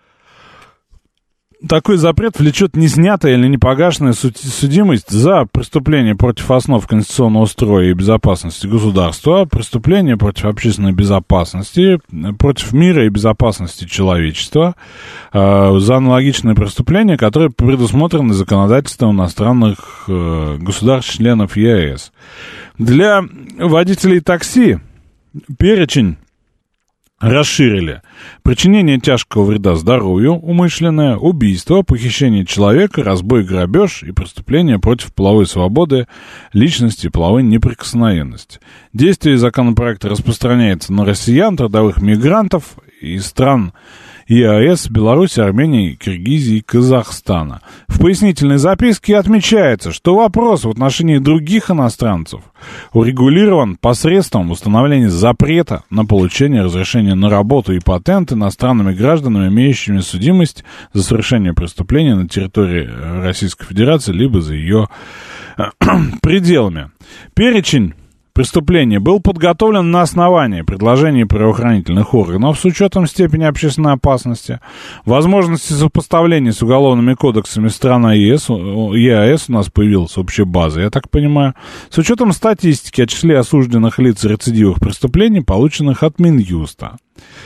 такой запрет влечет неснятая или непогашенная судимость за преступление против основ конституционного строя и безопасности государства, преступление против общественной безопасности, против мира и безопасности человечества, э, за аналогичные преступления, которые предусмотрены законодательством иностранных э, государств-членов ЕАЭС. Для водителей такси перечень расширили. Причинение тяжкого вреда здоровью, умышленное, убийство, похищение человека, разбой, грабеж и преступление против половой свободы, личности и половой неприкосновенности. Действие законопроекта распространяется на россиян, трудовых мигрантов из стран ЕАЭС, Беларуси, Армении, Киргизии и Казахстана. В пояснительной записке отмечается, что вопрос в отношении других иностранцев урегулирован посредством установления запрета на получение разрешения на работу и патент иностранными гражданами, имеющими судимость за совершение преступления на территории Российской Федерации либо за ее пределами. Перечень преступление был подготовлен на основании предложений правоохранительных органов с учетом степени общественной опасности, возможности сопоставления с уголовными кодексами стран ЕАЭС, ЕАЭС у нас появилась общая база, я так понимаю, с учетом статистики о числе осужденных лиц и рецидивах преступлений, полученных от Минюста.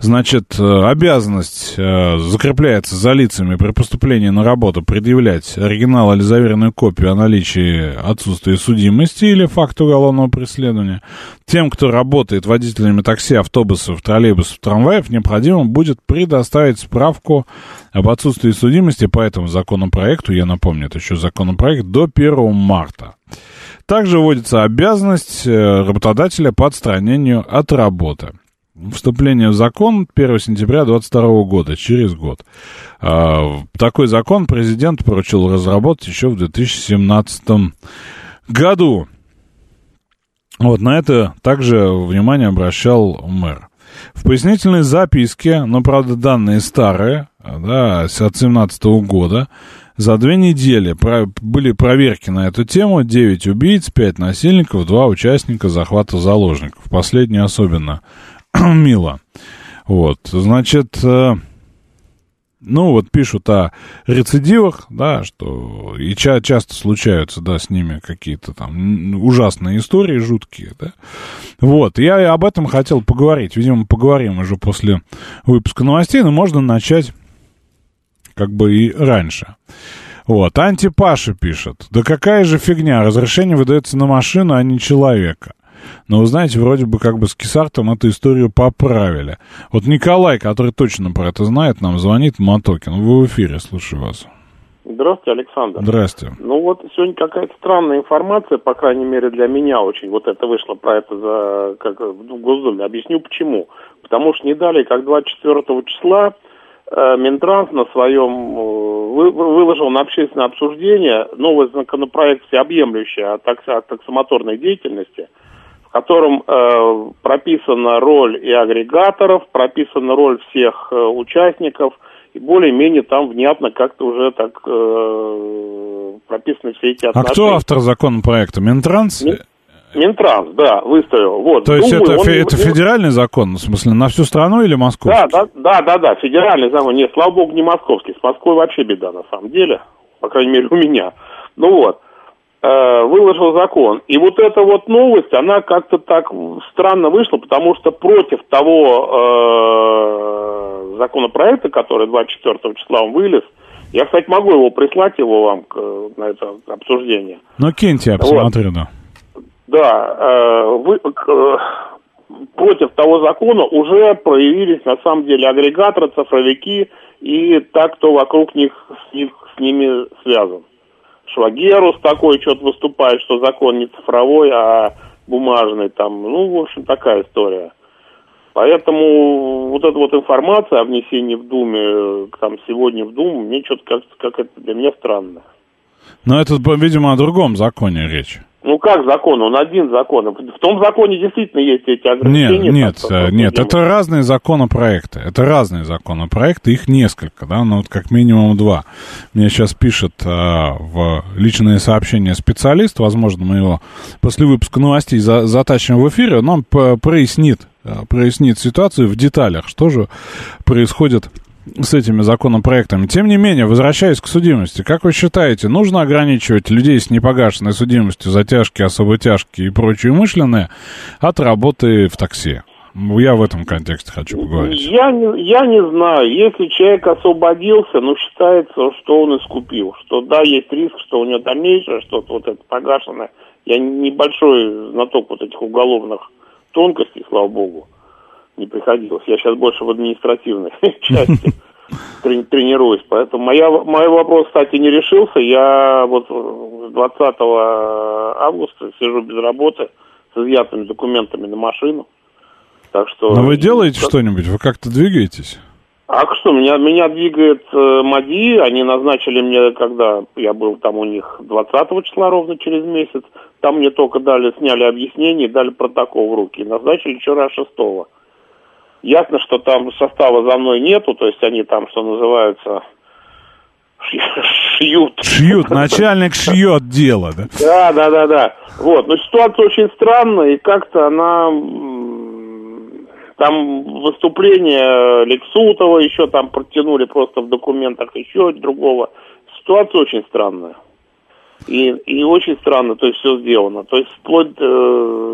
Значит, обязанность закрепляется за лицами при поступлении на работу предъявлять оригинал или заверенную копию о наличии отсутствия судимости или факта уголовного преследования. Тем, кто работает водителями такси, автобусов, троллейбусов, трамваев, необходимо будет предоставить справку об отсутствии судимости по этому законопроекту, я напомню, это еще законопроект, до первого марта. Также вводится обязанность работодателя по отстранению от работы. Вступление в закон первого сентября двадцать второго года, через год. Такой закон президент поручил разработать еще в две тысячи семнадцатом году. Вот на это также внимание обращал мэр. В пояснительной записке, но, правда, данные старые, да, от семнадцатого года, за две недели про- были проверки на эту тему. девять убийц, пять насильников, два участника захвата заложников. Последний особенно мило. Вот, значит, э, ну вот пишут о рецидивах, да, что и ча- часто случаются, да, с ними какие-то там ужасные истории, жуткие, да. Вот, я об этом хотел поговорить. Видимо, поговорим уже после выпуска новостей, но можно начать как бы и раньше. Вот, Антипаша пишет: да какая же фигня, разрешение выдается на машину, а не человека. Но, вы знаете, вроде бы как бы с Кисартом эту историю поправили. Вот Николай, который точно про это знает, нам звонит, Мотокин. Вы в эфире, слушаю вас. Здравствуйте, Александр. Здравствуйте. Ну вот сегодня какая-то странная информация, по крайней мере для меня очень. Вот это вышло про это за, как, в Госдуме. Объясню почему. Потому что не далее, как двадцать четвёртого числа, э, Минтранс на своем э, вы, выложил на общественное обсуждение новый законопроект всеобъемлющий о, такс, о таксомоторной деятельности, в котором э, прописана роль и агрегаторов, прописана роль всех э, участников, и более-менее там внятно как-то уже так э, прописаны все эти отношения. А кто автор законопроекта? Минтранс? Мин, Минтранс, да, выставил. Вот. То есть Думаю, это, он, это он... федеральный закон, в смысле, на всю страну или московский? Да, да, да, да, да, федеральный закон. Нет, слава богу, не московский. С Москвой вообще беда, на самом деле. По крайней мере, у меня. Ну вот. Выложил закон. И вот эта вот новость, она как-то так странно вышла, потому что против того э, законопроекта, который двадцать четвёртого числа он вылез, я, кстати, могу его прислать, его вам к, на это обсуждение. Ну, киньте, я посмотрю, вот. Да. Да, э, вы, э, против того закона уже проявились, на самом деле, агрегаторы, цифровики и так, кто вокруг них с, них, с ними связан. Швагерус такой что-то выступает, что закон не цифровой, а бумажный там. Ну, в общем, такая история. Поэтому вот эта вот информация о внесении в Думе, там, сегодня в Думу, мне что-то как, как это для меня странно. Но это, видимо, о другом законе речь. Ну, как закон? Он один закон. В том законе действительно есть эти ограничения. Нет, там, нет, нет, это разные законопроекты. Это разные законопроекты, их несколько, да, ну вот как минимум два. Мне сейчас пишет а, в личное сообщение специалист, возможно, мы его после выпуска новостей за, затащим в эфире, он нам прояснит, прояснит ситуацию в деталях, что же происходит с этими законопроектами. Тем не менее, возвращаясь к судимости, как вы считаете, нужно ограничивать людей с непогашенной судимостью за тяжкие, особо тяжкие и прочие умышленные от работы в такси? Я в этом контексте хочу поговорить. Я не, я не знаю. Если человек освободился, ну, считается, что он искупил. Что да, есть риск, что у него дальнейшее что-то вот это погашенное. Я небольшой знаток вот этих уголовных тонкостей, слава богу, не приходилось. Я сейчас больше в административной части тренируюсь. Поэтому моя, мой вопрос, кстати, не решился. Я вот двадцатого августа сижу без работы с изъятыми документами на машину. Так что... Но вы делаете как... что-нибудь? Вы как-то двигаетесь? А что, меня, меня двигает э, МАДИ. Они назначили мне, когда я был там у них двадцатого числа, ровно через месяц. Там мне только дали, сняли объяснение, дали протокол в руки. Назначили вчера шестого. Ясно, что там состава за мной нету, то есть они там, что называется, шьют. Шьют, начальник шьет дело, да? Да, да, да, да. Вот, но ситуация очень странная, и как-то она... Там выступление Лексутова еще там протянули просто в документах еще другого. Ситуация очень странная. И, и очень странно, то есть все сделано. То есть вплоть, э,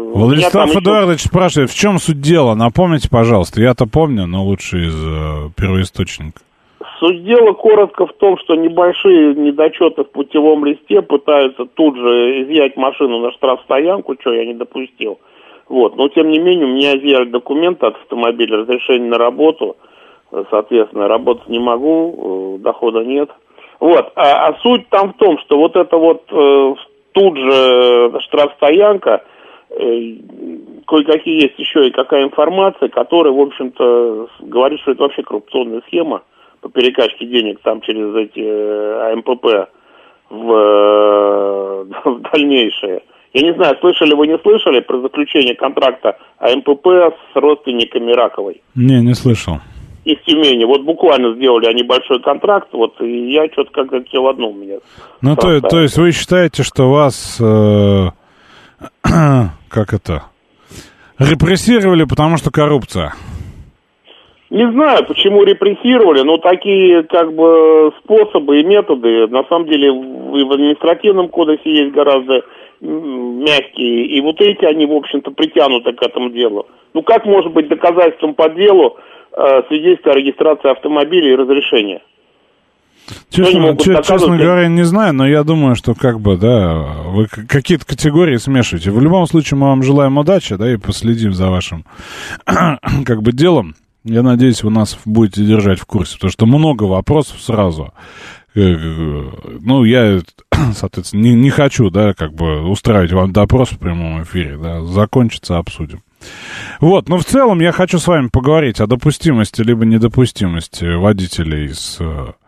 Владислав Эдуардович еще... спрашивает, в чем суть дела? Напомните, пожалуйста. Я-то помню, но лучше из э, первоисточника. Суть дела коротко в том, что небольшие недочеты в путевом листе пытаются тут же изъять машину на штрафстоянку, что я не допустил. Вот. Но, тем не менее, у меня изъяли документы от автомобиля, разрешение на работу. Соответственно, работать не могу, дохода нет. Вот. А, а суть там в том, что вот это вот э, тут же штрафстоянка, э, кое-какие есть еще и какая информация, которая, в общем-то, говорит, что это вообще коррупционная схема по перекачке денег там через эти э, АМПП в, э, в дальнейшее. Я не знаю, слышали вы, не слышали про заключение контракта АМПП с родственниками Раковой? Не, не слышал. Из Тюмени. Вот буквально сделали они большой контракт, вот, и я что-то как-то все в одном у меня. Ну, то, то есть вы считаете, что вас, э, как это, репрессировали, потому что коррупция? Не знаю, почему репрессировали, но такие как бы способы и методы, на самом деле, и в административном кодексе есть гораздо мягкие, и вот эти, они, в общем-то, притянуты к этому делу. Ну, как может быть доказательством по делу э, свидетельство о регистрации автомобиля и разрешения? Честно, ч- честно говоря, не знаю, но я думаю, что как бы, да, вы какие-то категории смешиваете. В любом случае, мы вам желаем удачи, да, и последим за вашим, как бы, делом. Я надеюсь, вы нас будете держать в курсе, потому что много вопросов сразу. Ну, я, соответственно, не, не хочу, да, как бы устраивать вам допрос в прямом эфире, да, закончится, обсудим. Вот, но в целом я хочу с вами поговорить о допустимости либо недопустимости водителей с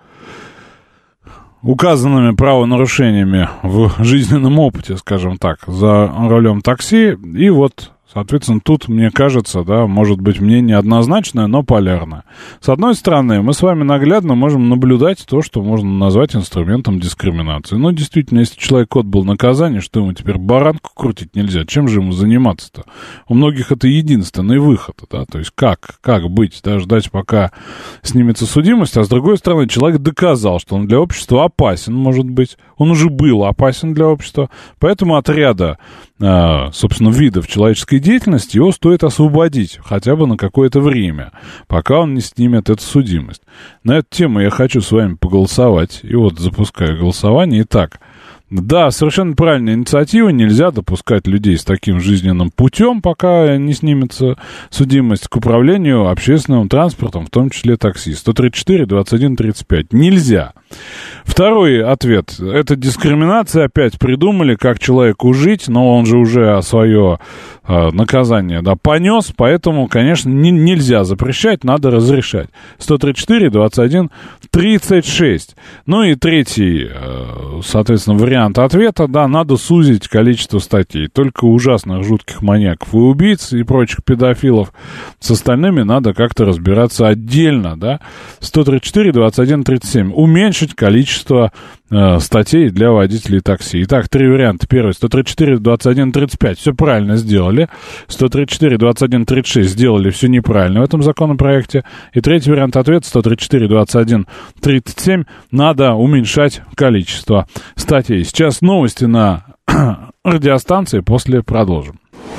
указанными правонарушениями в жизненном опыте, скажем так, за рулем такси. И вот, соответственно, тут, мне кажется, да, может быть мнение однозначное, но полярное. С одной стороны, мы с вами наглядно можем наблюдать то, что можно назвать инструментом дискриминации. Но действительно, если человек отбыл наказание, что ему теперь баранку крутить нельзя? Чем же ему заниматься-то? У многих это единственный выход, да, то есть как, как быть, да, ждать, пока снимется судимость, а с другой стороны, человек доказал, что он для общества опасен, может быть, он уже был опасен для общества, поэтому от ряда, собственно, видов человеческой деятельности его стоит освободить хотя бы на какое-то время, пока он не снимет эту судимость. На эту тему я хочу с вами поголосовать, и вот запускаю голосование. Итак, да, совершенно правильная инициатива, нельзя допускать людей с таким жизненным путем, пока не снимется судимость, к управлению общественным транспортом, в том числе такси. сто тридцать четыре двадцать один тридцать пять. Нельзя. Второй ответ. Это дискриминация, опять придумали, как человеку жить, но он же уже свое э, наказание, да, понес, поэтому, конечно, не, нельзя запрещать, надо разрешать. сто тридцать четыре двадцать один тридцать шесть. Ну и третий, э, соответственно, вариант ответа, да, надо сузить количество статей. Только ужасных, жутких маньяков и убийц и прочих педофилов. С остальными надо как-то разбираться отдельно, да. сто тридцать четыре двадцать один тридцать семь. Уменьшить количество э, статей для водителей такси. Итак, три варианта. Первый, сто тридцать четыре двадцать один тридцать пять. Все правильно сделали. сто тридцать четыре двадцать один тридцать шесть сделали все неправильно в этом законопроекте. И третий вариант ответа, сто тридцать четыре двадцать один тридцать семь. Надо уменьшать количество статей. Сейчас новости на радиостанции, после продолжим.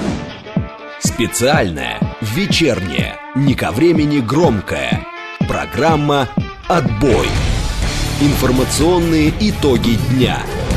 Специальная, вечерняя, не ко времени громкая. Программа «Отбой». Информационные итоги дня.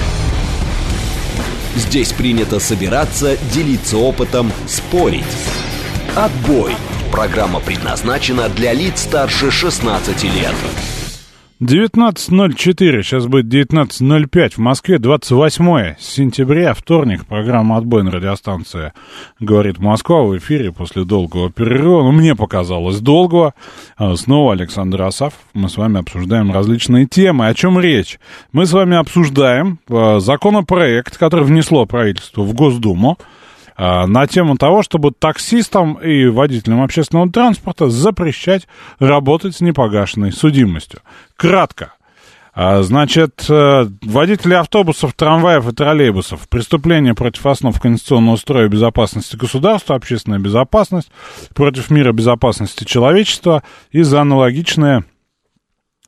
Здесь принято собираться, делиться опытом, спорить. «Отбой». Программа предназначена для лиц старше шестнадцати лет. девятнадцать ноль четыре, сейчас будет девятнадцать ноль пять в Москве, двадцать восьмое сентября, вторник, программа «Отбой» на радиостанции «Говорит Москва» в эфире после долгого перерыва, ну, мне показалось долгого, снова Александр Асафов, мы с вами обсуждаем различные темы. О чем речь? Мы с вами обсуждаем законопроект, который внесло правительство в Госдуму, на тему того, чтобы таксистам и водителям общественного транспорта запрещать работать с непогашенной судимостью. Кратко. Значит, водители автобусов, трамваев и троллейбусов. Преступление против основ конституционного строя безопасности государства, общественная безопасность, против мира безопасности человечества и за аналогичное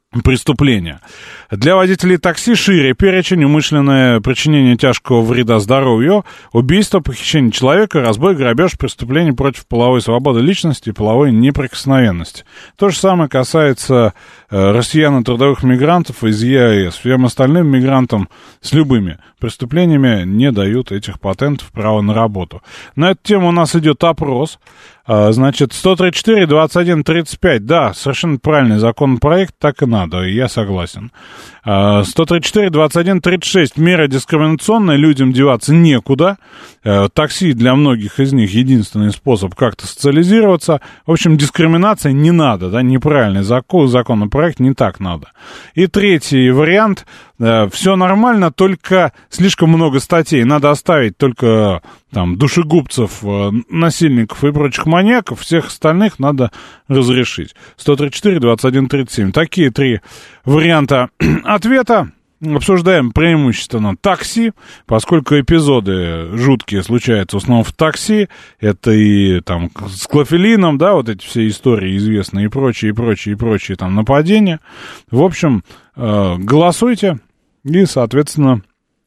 преступления. Для водителей такси шире перечень: умышленное причинение тяжкого вреда здоровью, убийство, похищение человека, разбой, грабеж, преступление против половой свободы личности и половой неприкосновенности. То же самое касается э, россиян и трудовых мигрантов из ЕАЭС. Всем остальным мигрантам с любыми преступлениями не дают этих патентов права на работу. На эту тему у нас идет опрос. А, значит, сто тридцать четыре двадцать один тридцать пять. Да, совершенно правильный законопроект, так и надо, я согласен. А, сто тридцать четыре двадцать один тридцать шесть. Мера дискриминационная, людям деваться некуда. А, такси для многих из них единственный способ как-то социализироваться. В общем, дискриминация не надо, да, неправильный закон, законопроект, не так надо. И третий вариант. А, все нормально, только слишком много статей. Надо оставить только там душегубцев, насильников и прочих маньяков, всех остальных надо разрешить. сто тридцать четыре двадцать один тридцать семь. Такие три варианта ответа. Обсуждаем преимущественно такси, поскольку эпизоды жуткие случаются в основном в такси. Это и там с клофелином, да, вот эти все истории известные и прочие, и прочие, и прочие там нападения. В общем, голосуйте и, соответственно,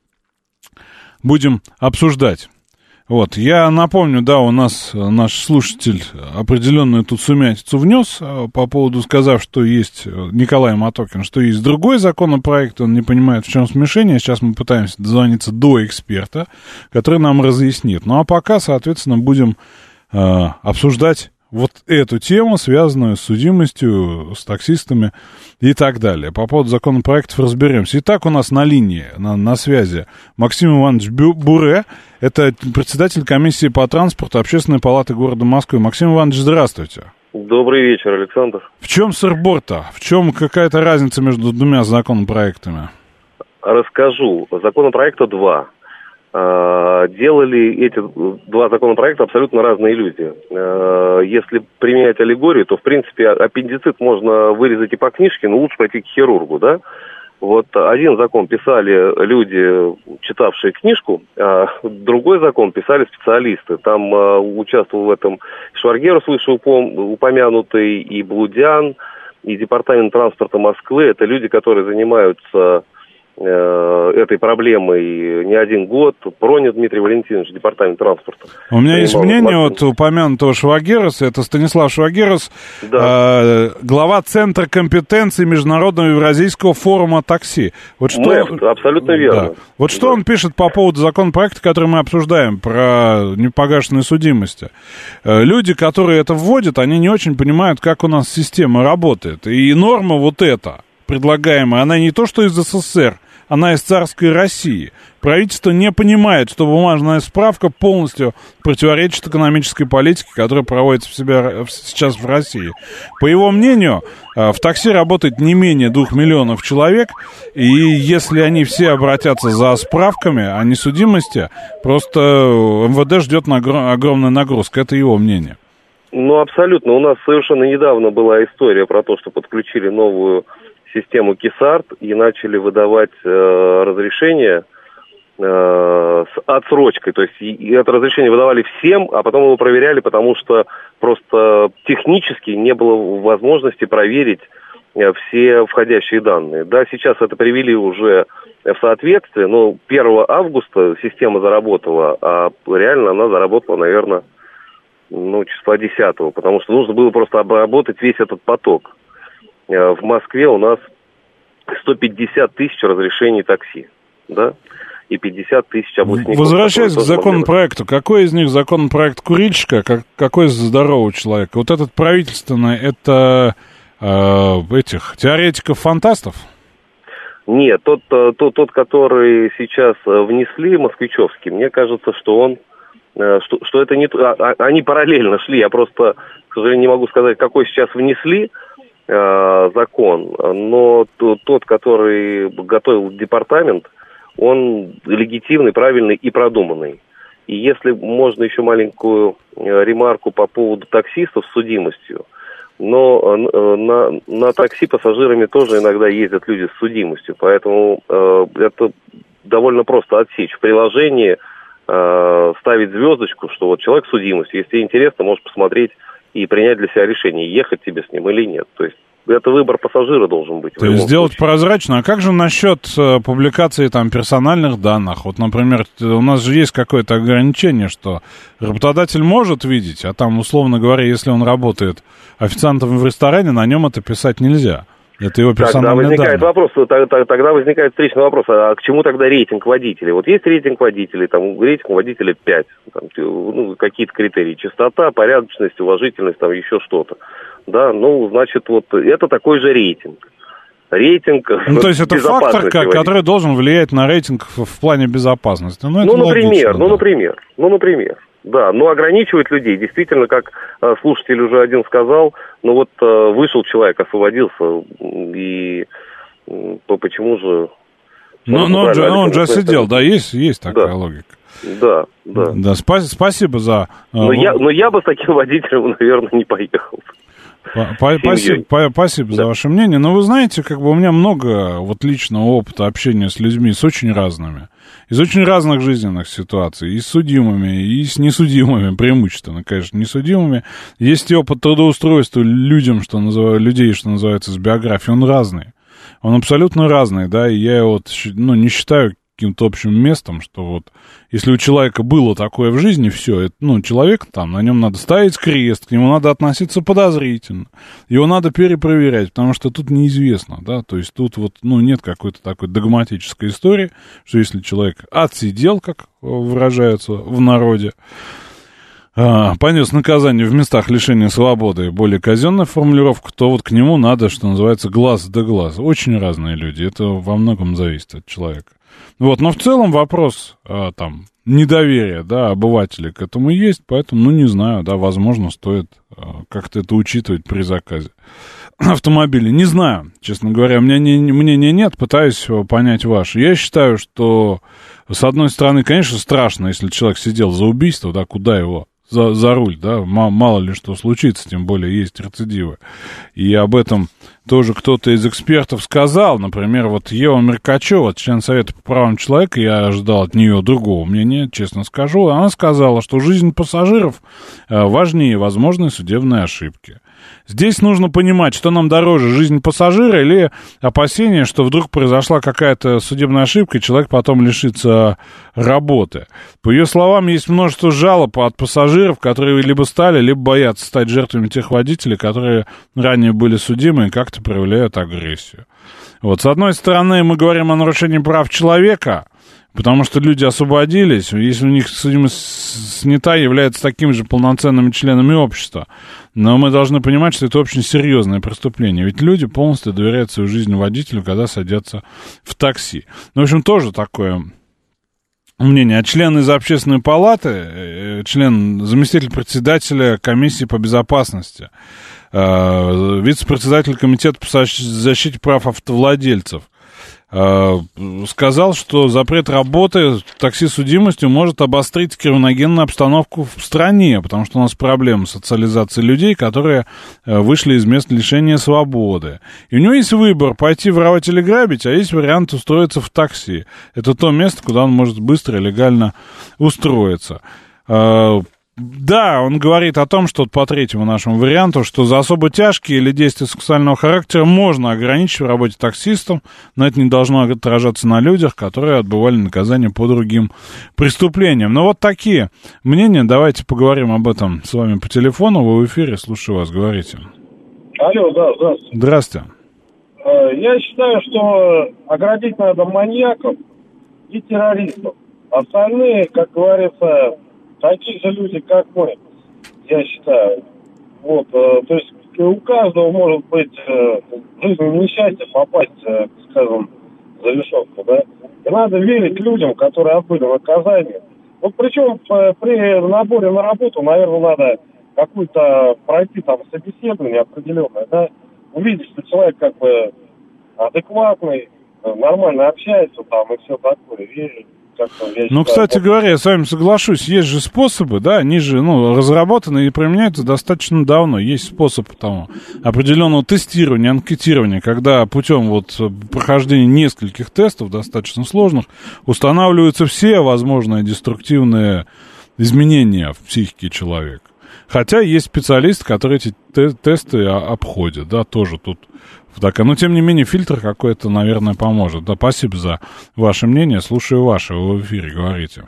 будем обсуждать. Вот, я напомню, да, у нас наш слушатель определенную тут сумятицу внес по поводу, сказав, что есть, Николай Матокин, что есть другой законопроект, он не понимает, в чем смешение. Сейчас мы пытаемся дозвониться до эксперта, который нам разъяснит. Ну, а пока, соответственно, будем э, обсуждать вот эту тему, связанную с судимостью, с таксистами и так далее. По поводу законопроектов разберемся. Итак, у нас на линии, на, на связи Максим Иванович Буре, это председатель комиссии по транспорту Общественной палаты города Москвы. Максим Иванович, здравствуйте. Добрый вечер, Александр. В чем сыр-бор-то? В чем какая-то разница между двумя законопроектами? Расскажу. Законопроекта два. Делали эти два законопроекта абсолютно разные люди. Если применять аллегорию, то, в принципе, аппендицит можно вырезать и по книжке, но лучше пойти к хирургу, да? Вот один закон писали люди, читавшие книжку, а другой закон писали специалисты. Там участвовал в этом Шваргерус, выше упомянутый, и Блудян, и Департамент транспорта Москвы. Это люди, которые занимаются этой проблемой не один год. Проня Дмитрий Валентинович, Департамент транспорта. У меня есть мнение вот упомянутого Швагеруса, это Станислав Швагерус, да. э, глава Центра компетенций Международного Евразийского форума такси. Вот что, Мэфт, абсолютно верно. Да. Вот что да. он пишет по поводу законопроекта, который мы обсуждаем, про непогашенные судимости. Э, люди, которые это вводят, они не очень понимают, как у нас система работает. И норма вот эта, предлагаемая, она не то что из СССР, она из царской России. Правительство не понимает, что бумажная справка полностью противоречит экономической политике, которая проводится в себя сейчас в России. По его мнению, в такси работает не менее двух миллионов человек, и если они все обратятся за справками о несудимости, просто эм вэ дэ ждет нагр- огромная нагрузка. Это его мнение. Ну, абсолютно. У нас совершенно недавно была история про то, что подключили новую систему КИСАРТ и начали выдавать э, разрешения э, с отсрочкой. То есть и, и это разрешение выдавали всем, а потом его проверяли, потому что просто технически не было возможности проверить э, все входящие данные. Да, сейчас это привели уже в соответствие, но первого августа система заработала, а реально она заработала, наверное, ну, числа десятого, потому что нужно было просто обработать весь этот поток. В Москве у нас сто пятьдесят тысяч разрешений такси, да, и пятьдесят тысяч областных. Возвращаясь к законопроекту, какой из них законопроект курильщика, как, какой здорового человека? Вот этот правительственный, это э, этих теоретиков-фантастов? Нет, тот, тот, тот, который сейчас внесли, москвичевский, мне кажется, что он, что, что это не... Они параллельно шли, я просто, к сожалению, не могу сказать, какой сейчас внесли закон, но тот, который готовил департамент, он легитимный, правильный и продуманный. И если можно еще маленькую ремарку по поводу таксистов с судимостью, но на, на такси пассажирами тоже иногда ездят люди с судимостью, поэтому э, это довольно просто отсечь. В приложении э, ставить звездочку, что вот человек с судимостью, если тебе интересно, можешь посмотреть и принять для себя решение, ехать тебе с ним или нет. То есть это выбор пассажира должен быть. То есть сделать случае. Прозрачно. А как же насчет э, публикации там персональных данных? Вот, например, у нас же есть какое-то ограничение, что работодатель может видеть, а там, условно говоря, если он работает официантом в ресторане, на нем это писать нельзя. Это его персональные данные. Тогда возникает данные. вопрос, тогда возникает встречный вопрос, а к чему тогда рейтинг водителей? Вот есть рейтинг водителей, там рейтинг водителя пять, там, ну, какие-то критерии, чистота, порядочность, уважительность, там еще что-то. Да, ну, значит, вот это такой же рейтинг. Рейтинг ну, то есть это фактор, водителя. Который должен влиять на рейтинг в, в плане безопасности. Ну, ну например, логично, ну, да. например, ну, например. Да, но ограничивать людей, действительно, как э, слушатель уже один сказал, ну вот э, вышел человек, освободился, и э, почему же... Ну, но он же, он же сидел, да, есть, есть такая да. логика. Да, да. Да, спа- спасибо за... Э, но, я, но я бы с таким водителем, наверное, не поехал. Спасибо, спасибо да. за ваше мнение. Но вы знаете, как бы у меня много вот личного опыта общения с людьми, с очень разными. Из очень разных жизненных ситуаций. И с судимыми, и с несудимыми, преимущественно, конечно, несудимыми. Есть и опыт трудоустройства людям, что называю, людей, что называется, с биографией. Он разный. Он абсолютно разный, да, и я его, ну, не считаю каким-то общим местом, что вот если у человека было такое в жизни, все, это, ну, человек там, на нем надо ставить крест, к нему надо относиться подозрительно, его надо перепроверять, потому что тут неизвестно, да, то есть тут вот, ну, нет какой-то такой догматической истории, что если человек отсидел, как выражаются в народе, а, понес наказание в местах лишения свободы, более казенная формулировка, то вот к нему надо, что называется, глаз да глаз. Очень разные люди, это во многом зависит от человека. Вот, но в целом вопрос а, там недоверия, да, обывателя к этому есть, поэтому, ну, не знаю, да, возможно, стоит а, как-то это учитывать при заказе автомобиля. Не знаю, честно говоря, у меня не, мнения нет, пытаюсь понять ваше. Я считаю, что, с одной стороны, конечно, страшно, если человек сидел за убийство, да, куда его? За, за руль, да, мало ли что случится, тем более есть рецидивы. И об этом тоже кто-то из экспертов сказал, например, вот Ева Меркачева, член Совета по правам человека, я ожидал от нее другого мнения, честно скажу, она сказала, что жизнь пассажиров важнее возможной судебной ошибки. Здесь нужно понимать, что нам дороже, жизнь пассажира или опасение, что вдруг произошла какая-то судебная ошибка, и человек потом лишится работы. По ее словам, есть множество жалоб от пассажиров, которые либо стали, либо боятся стать жертвами тех водителей, которые ранее были судимы и как-то проявляют агрессию. Вот, с одной стороны, мы говорим о нарушении прав человека, потому что люди освободились, если у них судимость снята, являются такими же полноценными членами общества. Но мы должны понимать, что это очень серьезное преступление. Ведь люди полностью доверяют свою жизнь водителю, когда садятся в такси. Ну, в общем, тоже такое мнение. А член из общественной палаты, член, заместитель председателя комиссии по безопасности, вице-председатель комитета по защите прав автовладельцев, сказал, что запрет работы такси судимостью может обострить криминогенную обстановку в стране, потому что у нас проблема социализации людей, которые вышли из мест лишения свободы. И у него есть выбор, пойти воровать или грабить, а есть вариант устроиться в такси. Это то место, куда он может быстро и легально устроиться. Да, он говорит о том, что по третьему нашему варианту, что за особо тяжкие или действия сексуального характера можно ограничить в работе таксистом, но это не должно отражаться на людях, которые отбывали наказание по другим преступлениям. Но вот такие мнения. Давайте поговорим об этом с вами по телефону. Вы в эфире, слушаю вас, говорите. Алло, да, здравствуйте. Здравствуйте. Я считаю, что оградить надо маньяков и террористов. Остальные, как говорится, такие же люди, как мы, я считаю. Вот, э, то есть у каждого может быть э, в жизни несчастье попасть, э, скажем, за решетку, да. И надо верить людям, которые отбыли наказание. Вот причем э, при наборе на работу, наверное, надо какую-то пройти там собеседование определенное, да, увидеть, что человек как бы адекватный, нормально общается там и все такое, и ну, кстати говоря, я с вами соглашусь, есть же способы, да, они же, ну, разработаны и применяются достаточно давно. Есть способ там определенного тестирования, анкетирования, когда путем вот прохождения нескольких тестов, достаточно сложных, устанавливаются все возможные деструктивные изменения в психике человека. Хотя есть специалисты, которые эти те- тесты обходят, да, тоже тут. Так, но, тем не менее, фильтр какой-то, наверное, поможет. Да, спасибо за ваше мнение. Слушаю ваше. Вы в эфире говорите.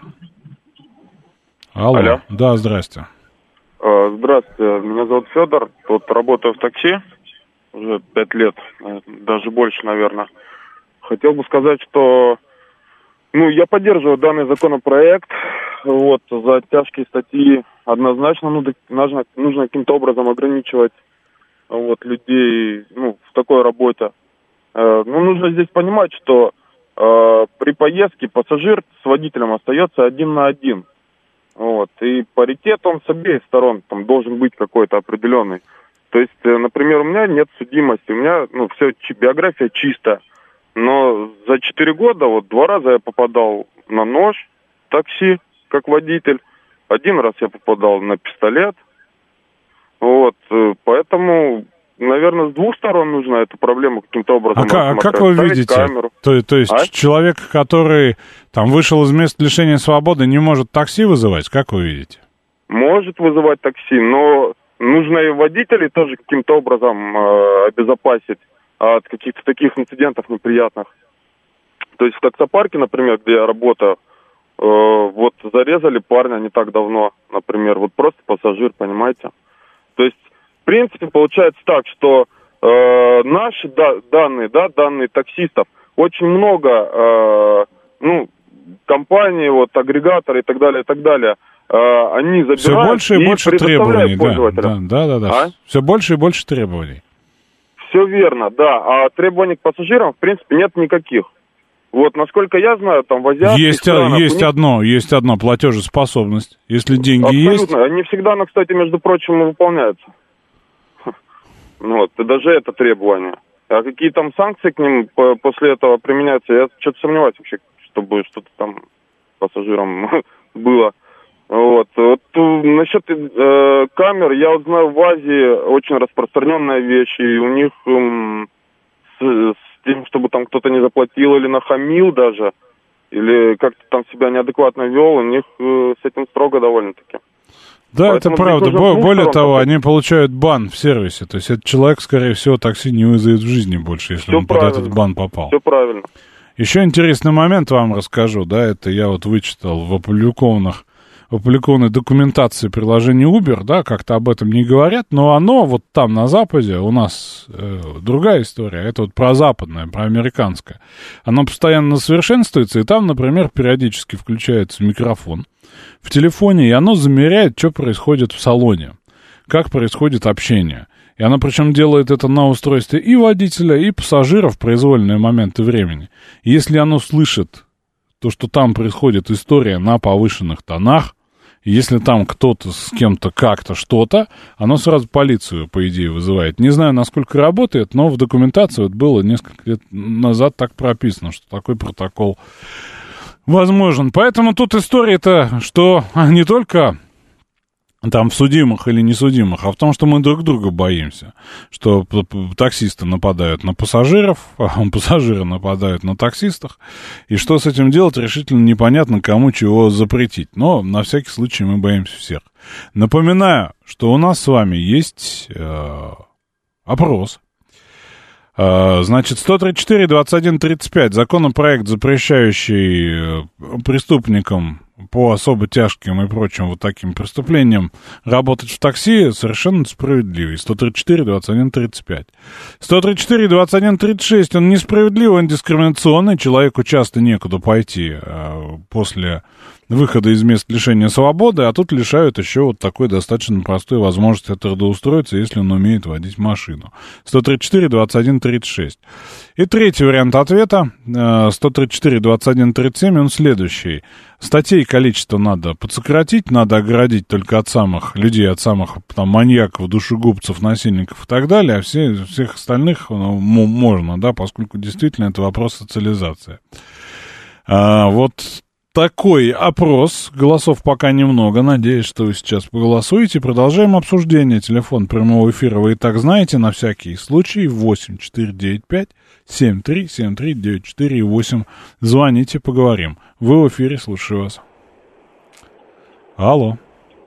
Алло. Алло. Да, здрасте. Здравствуйте. Меня зовут Федор. Вот работаю в такси уже пять лет, даже больше, наверное. Хотел бы сказать, что ну, я поддерживаю данный законопроект. Вот, за тяжкие статьи однозначно нужно, нужно, нужно каким-то образом ограничивать вот, людей ну, в такой работе. Э, ну, нужно здесь понимать, что э, при поездке пассажир с водителем остается один на один. Вот, и паритет он с обеих сторон там должен быть какой-то определенный. То есть, э, например, у меня нет судимости, у меня ну, все, биография чистая. Но за четыре года вот два раза я попадал на нож в такси, как водитель. Один раз я попадал на пистолет. Вот, поэтому, наверное, с двух сторон нужно эту проблему каким-то образом... А, а как вы видите? То, то есть а? человек, который там вышел из места лишения свободы, не может такси вызывать? Как вы видите? Может вызывать такси, но нужно и водителей тоже каким-то образом э, обезопасить от каких-то таких инцидентов неприятных. То есть в таксопарке, например, где я работаю, э, вот зарезали парня не так давно, например, вот просто пассажир, понимаете? То есть, в принципе, получается так, что э, наши да, данные, да, данные таксистов, очень много, э, ну, компаний, вот, агрегаторы и так далее, и так далее, э, они забирают все больше и, и больше требований, да, да, да, да. А? Все больше и больше требований. Все верно, да. А требований к пассажирам, в принципе, нет никаких. Вот, насколько я знаю, там в азиатских есть, странах... Есть них... одно, есть одно, платежеспособность. Если деньги Абсолютно. есть... Абсолютно. Не всегда она, кстати, между прочим, выполняется. Вот, и даже это требование. А какие там санкции к ним после этого применяются, я что-то сомневаюсь вообще, чтобы что-то там пассажирам было. Вот. Вот насчет э, камер, я вот знаю, в Азии очень распространенная вещь, и у них э, с, с тем, чтобы там кто-то не заплатил или нахамил даже, или как-то там себя неадекватно вел, у них э, с этим строго довольно-таки. Да, Поэтому это правда. Бо- более того, они получают бан в сервисе. То есть этот человек, скорее всего, такси не вызовет в жизни больше, если Все он правильно. под этот бан попал. Все правильно. Еще интересный момент вам расскажу, да, это я вот вычитал в опубликованных в опубликованной документации приложения Uber, да, как-то об этом не говорят, но оно вот там на Западе, у нас э, другая история, это вот про западное, про американское. Оно постоянно совершенствуется, и там, например, периодически включается микрофон в телефоне, и оно замеряет, что происходит в салоне, как происходит общение. И оно причем делает это на устройстве и водителя, и пассажира в произвольные моменты времени. И если оно слышит то, что там происходит история на повышенных тонах, если там кто-то с кем-то как-то что-то, оно сразу полицию, по идее, вызывает. Не знаю, насколько работает, но в документации вот было несколько лет назад так прописано, что такой протокол возможен. Поэтому тут история-то, что не только там в судимых или несудимых, а в том, что мы друг друга боимся, что таксисты нападают на пассажиров, а пассажиры нападают на таксистах, и что с этим делать, решительно непонятно, кому чего запретить. Но на всякий случай мы боимся всех. Напоминаю, что у нас с вами есть э, опрос. Э, значит, сто тридцать четыре двадцать один тридцать пять, законопроект, запрещающий преступникам по особо тяжким и прочим вот таким преступлениям работать в такси, совершенно справедливый. сто тридцать четыре двадцать один тридцать пять. сто тридцать четыре двадцать один тридцать шесть, он несправедливый, он дискриминационный, человеку часто некуда пойти а, после выхода из мест лишения свободы, а тут лишают еще вот такой достаточно простой возможности трудоустроиться, если он умеет водить машину. сто тридцать четыре двадцать один тридцать шесть. И третий вариант ответа, сто тридцать четыре двадцать один тридцать семь, он следующий. Статей количество надо подсократить, надо оградить только от самых людей, от самых там, маньяков, душегубцев, насильников и так далее, а все, всех остальных ну, можно, да, поскольку действительно это вопрос социализации. А, вот такой опрос, голосов пока немного, надеюсь, что вы сейчас поголосуете. Продолжаем обсуждение. Телефон прямого эфира вы и так знаете, на всякий случай, восемь четыре девять пять семь три семь три девять четыре восемь. Звоните, поговорим. Вы в эфире, слушаю вас. Алло.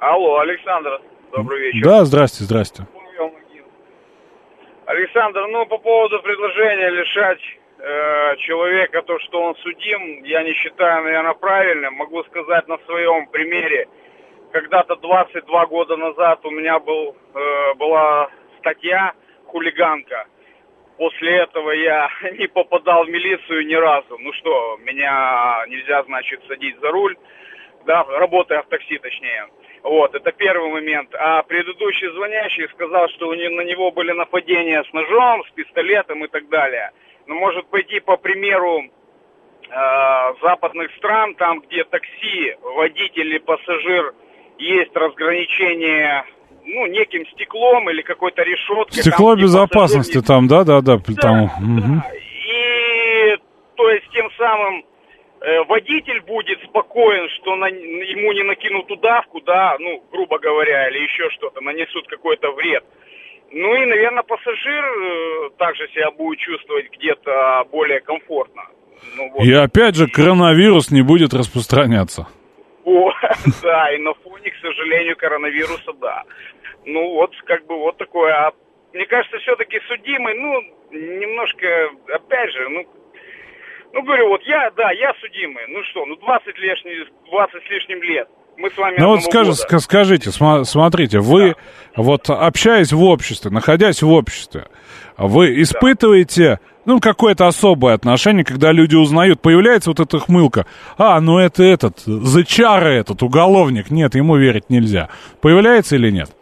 Алло, Александр, добрый вечер. Да, здрасте, здрасте. Александр, ну, по поводу предложения лишать э, человека то, что он судим, я не считаю, наверное, правильным. Могу сказать на своем примере. Когда-то двадцать два года назад у меня был, э, была статья «Хулиганка». После этого я не попадал в милицию ни разу. Ну что, меня нельзя, значит, садить за руль, да, работая в такси, точнее. Вот, это первый момент. А предыдущий звонящий сказал, что у него, на него были нападения с ножом, с пистолетом и так далее. Но может пойти по примеру э, западных стран, там, где такси, водитель и пассажир, есть разграничение, ну, неким стеклом или какой-то решеткой. Стекло там, безопасности пассажир... там, да, да, да. Да, там. да. Угу. И, то есть, тем самым э, водитель будет спокоен, что на, ему не накинут удавку, да, ну, грубо говоря, или еще что-то, нанесут какой-то вред. Ну и, наверное, пассажир э, также себя будет чувствовать где-то более комфортно. Ну, вот. И опять же, коронавирус не будет распространяться. О, да, и на фоне, к сожалению, коронавируса, да. Ну, вот, как бы, вот такое. А мне кажется, все-таки судимый, ну, немножко, опять же, ну, ну, говорю, вот я, да, я судимый. Ну что, ну, двадцать, лишний, двадцать с лишним лет. Мы с вами Ну вот скажи, скажите, смотрите, вы, да. вот общаясь в обществе, находясь в обществе, вы испытываете... Да. Ну, какое-то особое отношение, когда люди узнают, появляется вот эта хмылка. А, ну это этот, зачара этот, уголовник. Нет, ему верить нельзя. Появляется или нет?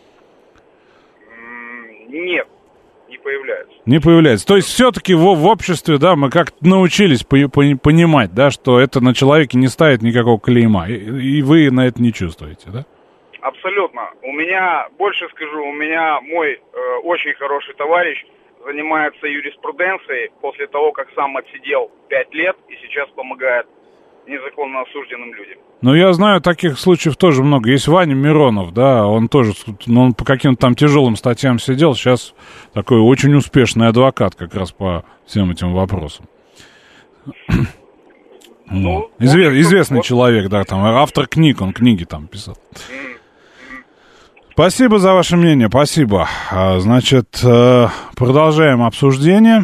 Нет, не появляется. Не появляется. То есть все-таки в, в обществе, да, мы как-то научились по, по, понимать, да, что это на человеке не ставит никакого клейма. И, и вы на это не чувствуете, да? Абсолютно. У меня, больше скажу, у меня мой э, очень хороший товарищ занимается юриспруденцией после того, как сам отсидел пять лет и сейчас помогает незаконно осужденным людям. Ну, я знаю, таких случаев тоже много. Есть Ваня Миронов, да, он тоже, ну, он по каким-то там тяжелым статьям сидел, сейчас такой очень успешный адвокат как раз по всем этим вопросам. Ну, Изве- известный вот. человек, да, там, автор книг, он книги там писал. Спасибо за ваше мнение, спасибо. Значит, продолжаем обсуждение.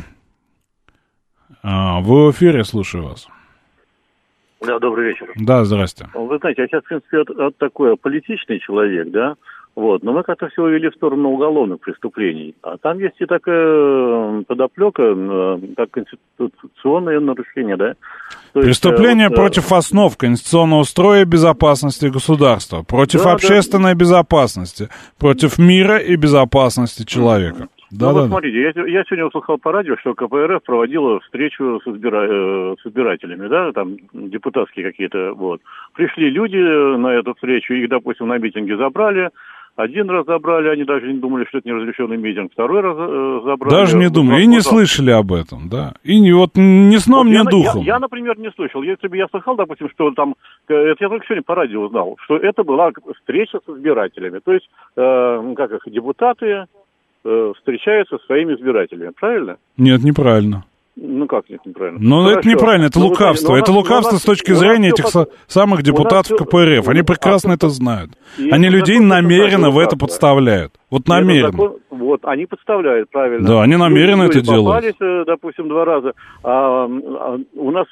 Вы в эфире, слушаю вас. Да, добрый вечер. Да, здрасте. Вы знаете, я сейчас, в принципе, от, от такой политичный человек, да, вот, но мы как-то все увели в сторону уголовных преступлений. А там есть и такая подоплека, как конституционное нарушение, да. То Преступление есть, против вот, основ конституционного строя и безопасности государства, против да, общественной да. безопасности, против мира и безопасности человека. Да, ну, да, вот да. смотрите, я, я сегодня услышал по радио, что ка пэ эр эф проводила встречу с, избира... с избирателями, да, там депутатские какие-то, вот. Пришли люди на эту встречу, их, допустим, на митинге забрали. Один раз забрали, они даже не думали, что это неразрешенный митинг. Второй раз э, забрали. Даже не думали, и не слышали об этом, да. И не, вот ни сном, вот ни я, духом. Я, я, например, не слышал. Если бы я слыхал, допустим, что там... Это я только сегодня по радио узнал, что это была встреча с избирателями. То есть, э, как их, депутаты э, встречаются со своими избирателями. Правильно? Нет, неправильно. Ну как нет, неправильно? Ну, Хорошо. Это неправильно, это ну, лукавство. Ну, это нас, лукавство нас, с точки зрения этих все, самых депутатов ка пэ эр эф. Они прекрасно а, это знают. Они людей намеренно в это подставляют. Вот намеренно. Закон, вот, они подставляют, правильно. Да, они намеренно люди, это делают. Попались, допустим, два раза. А, а у нас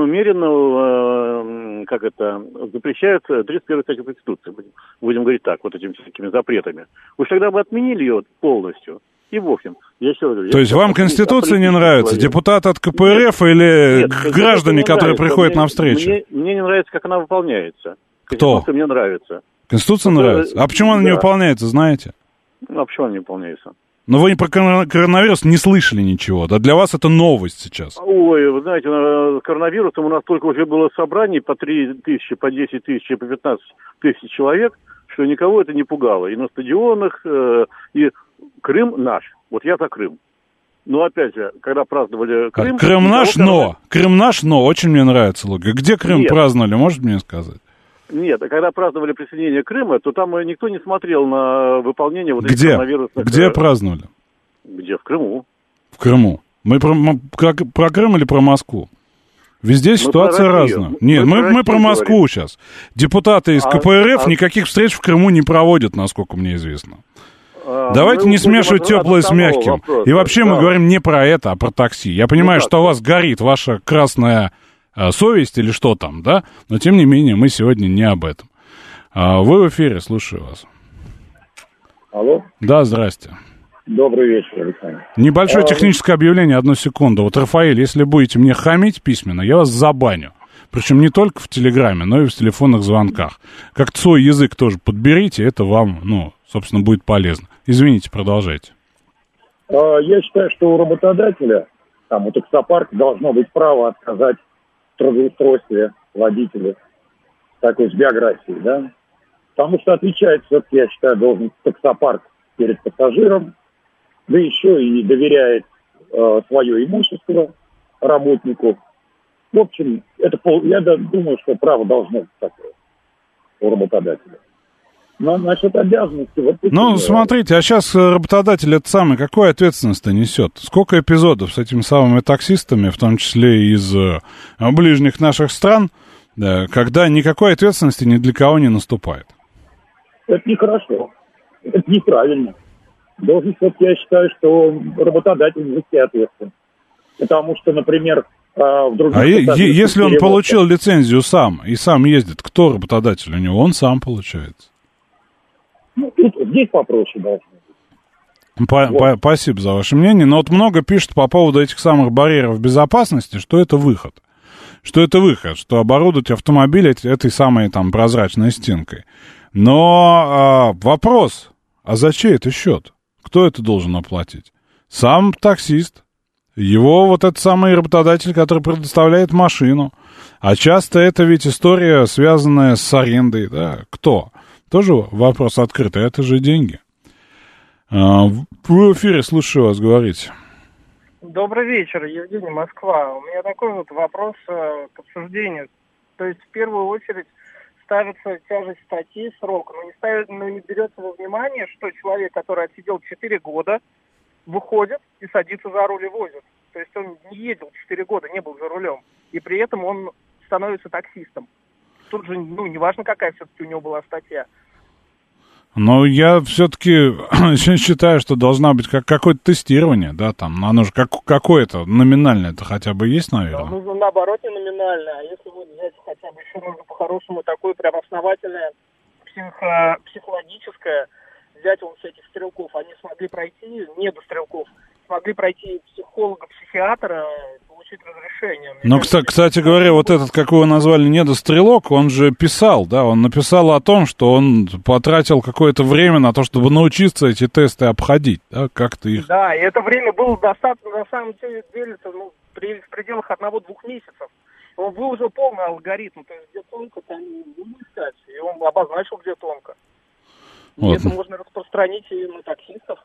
умеренно, как это, запрещается тридцать первая статья Конституции. Будем, будем говорить так, вот этими всякими запретами. Уж тогда бы отменили ее полностью. И в общем, я еще говорю... То есть вам Конституция не нравится? Человек. Депутаты от ка пэ эр эф или нет, граждане, которые приходят мне, на встречу? Мне, мне не нравится, как она выполняется. Кто? Конституция мне нравится. Конституция ну, нравится? А почему она да. не выполняется, знаете? Ну, а почему она не выполняется? Но вы про коронавирус не слышали ничего, да? Для вас это новость сейчас. Ой, вы знаете, с коронавирусом у нас только уже было собраний по три тысячи, по десять тысяч, по пятнадцать тысяч человек, что никого это не пугало. И на стадионах, э, и Крым наш. Вот я за Крым. Но опять же, когда праздновали Крым... Крым наш, но. Крым наш, но. Очень мне нравится логика. Где Крым Нет. праздновали, можете мне сказать? Нет, а когда праздновали присоединение Крыма, то там никто не смотрел на выполнение вот этих Где? коронавирусных... Где праздновали? Где? В Крыму. В Крыму. Мы про, как, про Крым или про Москву? Везде Мы ситуация про Россию. разная. Нет, мы, мы, мы про Москву говорим. Сейчас. Депутаты из а, КПРФ а... никаких встреч в Крыму не проводят, насколько мне известно. А, Давайте не смешивать теплое с мягким. Вопроса. И вообще да. мы говорим не про это, а про такси. Я понимаю, ну, что у вас горит ваша красная а, совесть или что там, да? Но тем не менее мы сегодня не об этом. А, вы в эфире, слушаю вас. Алло? Да, здрасте. Добрый вечер, Александр. Небольшое а, техническое объявление, одну секунду. Вот, Рафаэль, если будете мне хамить письменно, я вас забаню. Причем не только в Телеграме, но и в телефонных звонках. Как-то свой язык тоже подберите, это вам, ну, собственно, будет полезно. Извините, продолжайте. А, я считаю, что у работодателя, там, у таксопарка должно быть право отказать в трудоустройстве водителя такой с биографией, да? Потому что отвечает все-таки, я считаю, должен таксопарк перед пассажиром, да еще и доверяет э, свое имущество работнику. В общем, это пол, я думаю, что право должно быть такое у работодателя. Но насчет обязанностей... Вот ну, эти, смотрите, а сейчас работодатель это самый, какую ответственность несет? Сколько эпизодов с этими самыми таксистами, в том числе из э, ближних наших стран, да, когда никакой ответственности ни для кого не наступает? Это нехорошо. Это неправильно. Должен все-таки, я считаю, что работодатель нести ответственность. Потому что, например, в других... А е- если он получил лицензию сам и сам ездит, кто работодатель у него? Он сам получается. Ну, тут, здесь попроще должно быть. По- вот. по- Спасибо за ваше мнение. Но вот много пишут по поводу этих самых барьеров безопасности, что это выход. Что это выход, что оборудовать автомобиль этой самой там прозрачной стенкой. Но а, вопрос, а за чей это счет? Кто это должен оплатить? Сам таксист. Его вот этот самый работодатель, который предоставляет машину. А часто это ведь история, связанная с арендой. Да? Кто? Тоже вопрос открытый. Это же деньги. А, вы в эфире, слушаю вас, говорите. Добрый вечер, Евгений, Москва. У меня такой вот вопрос э, к обсуждению. То есть в первую очередь ставится тяжесть статьи, срок, но не, ставит, но не берется во внимание, что человек, который отсидел четыре года, выходит и садится за руль и возит. То есть он не ездил четыре года, не был за рулем. И при этом он становится таксистом. Тут же, ну, неважно, какая все-таки у него была статья. Но я все-таки считаю, что должна быть как, какое-то тестирование, да, там, оно же как, какое-то номинальное это хотя бы есть, наверное? Да, нужно наоборот не номинальное, а если вот взять хотя бы еще нужно по-хорошему такое прям основательное психо- психологическое, взять вот с этих стрелков, они смогли пройти, не до стрелков, смогли пройти психолога, психиатра, получить разрешение. Ну, кстати, кстати говоря, вот этот, как его назвали, недострелок, он же писал, да, он написал о том, что он потратил какое-то время на то, чтобы научиться эти тесты обходить, да, как-то их... Да, и это время было достаточно, на самом деле, ну, при, в пределах одного-двух месяцев. Он выложил полный алгоритм, то есть где тонко, там не искать, и он обозначил, где тонко. И вот. Это можно распространить и на таксистов.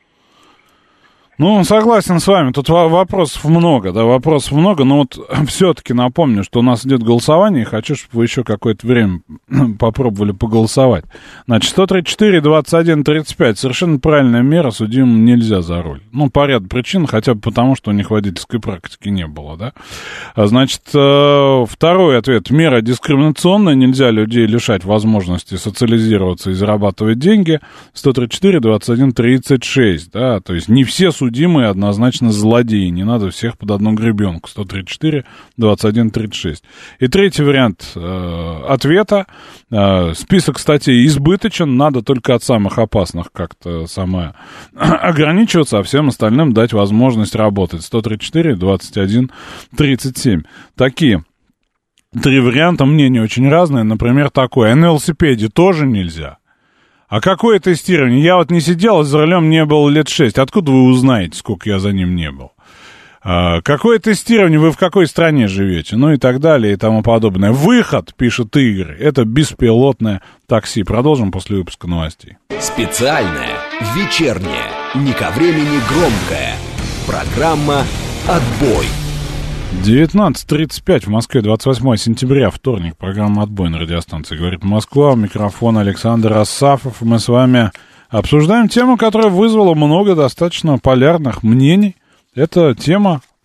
Ну, согласен с вами, тут вопросов много, да, вопросов много, но вот все-таки напомню, что у нас идет голосование, и хочу, чтобы вы еще какое-то время попробовали поголосовать. Значит, сто тридцать четыре двадцать один тридцать пять, совершенно правильная мера, судимым нельзя за руль. Ну, по ряду причин, хотя бы потому, что у них водительской практики не было, да. Значит, второй ответ, мера дискриминационная, нельзя людей лишать возможности социализироваться и зарабатывать деньги, сто тридцать четыре двадцать один тридцать шесть, да, то есть не все судимые Судимые однозначно злодеи. Не надо всех под одну гребенку. сто тридцать четыре двадцать один тридцать шесть. И третий вариант э, ответа. Э, список статей избыточен. Надо только от самых опасных как-то самое ограничиваться, а всем остальным дать возможность работать. сто тридцать четыре двадцать один тридцать семь. Такие три варианта. Мнения очень разные. Например, такое. На велосипеде тоже нельзя. А какое тестирование? Я вот не сидел, за рулем не был лет шесть. Откуда вы узнаете, сколько я за ним не был? А, какое тестирование? Вы в какой стране живете? Ну и так далее и тому подобное. Выход, пишет Игорь, это беспилотное такси. Продолжим после выпуска новостей. Специальная, вечерняя, не ко времени громкая. Программа «Отбой». девятнадцать тридцать пять в Москве, двадцать восьмое сентября, вторник, программа «Отбой» на радиостанции «Говорит Москва», у микрофона Александр Асафов, и мы с вами обсуждаем тему, которая вызвала много достаточно полярных мнений. Это тема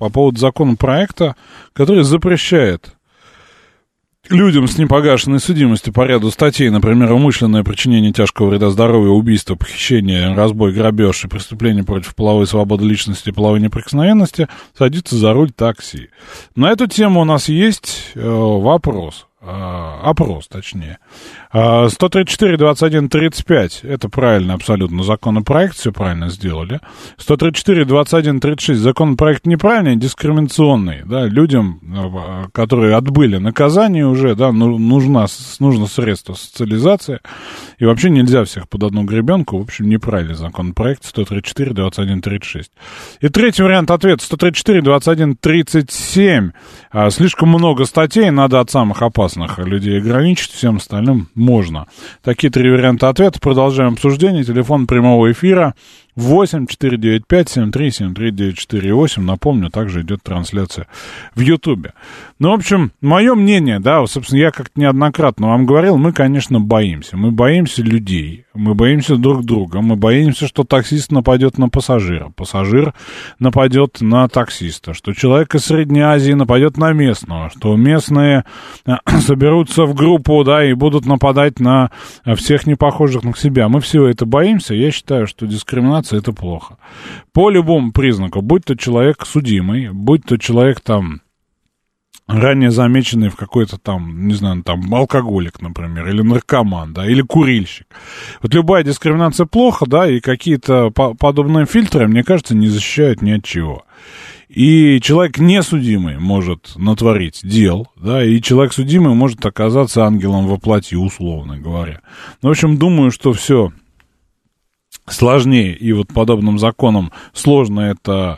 по поводу законопроекта, который запрещает людям с непогашенной судимостью по ряду статей, например, умышленное причинение тяжкого вреда здоровью, убийство, похищение, разбой, грабеж и преступление против половой свободы личности и половой неприкосновенности, садиться за руль такси. На эту тему у нас есть э, вопрос. Опрос, точнее. сто тридцать четыре двадцать один тридцать пять. Это правильно, абсолютно. Законопроект, все правильно сделали. сто тридцать четыре двадцать один тридцать шесть. Законопроект неправильный, дискриминационный. Да, людям, которые отбыли наказание уже, да, нужна, нужно средство социализации. И вообще нельзя всех под одну гребенку. В общем, неправильный законопроект. сто тридцать четыре двадцать один тридцать шесть. И третий вариант ответа. сто тридцать четыре двадцать один тридцать семь. Слишком много статей, надо от самых опасных людей ограничить, всем остальным можно. Такие три варианта ответа. Продолжаем обсуждение. Телефон прямого эфира восемь четыре девять пять семь три семь три девять четыре восемь. Напомню, также идет трансляция в Ютубе. Ну, в общем, мое мнение, да, собственно, я как-то неоднократно вам говорил, мы, конечно, боимся. Мы боимся людей, мы боимся друг друга, мы боимся, что таксист нападет на пассажира, пассажир нападет на таксиста, что человек из Средней Азии нападет на местного, что местные соберутся в группу, да, и будут нападать на всех непохожих на себя. Мы всего это боимся. Я считаю, что дискриминация — это плохо. По любому признаку, будь то человек судимый, будь то человек там ранее замеченный в какой-то там, не знаю, там алкоголик, например, или наркоман, да, или курильщик. Вот любая дискриминация плохо, да, и какие-то по- подобные фильтры, мне кажется, не защищают ни от чего. И человек несудимый может натворить дел, да, и человек судимый может оказаться ангелом во плоти, условно говоря. Ну, в общем, думаю, что все сложнее, и вот подобным законам сложно это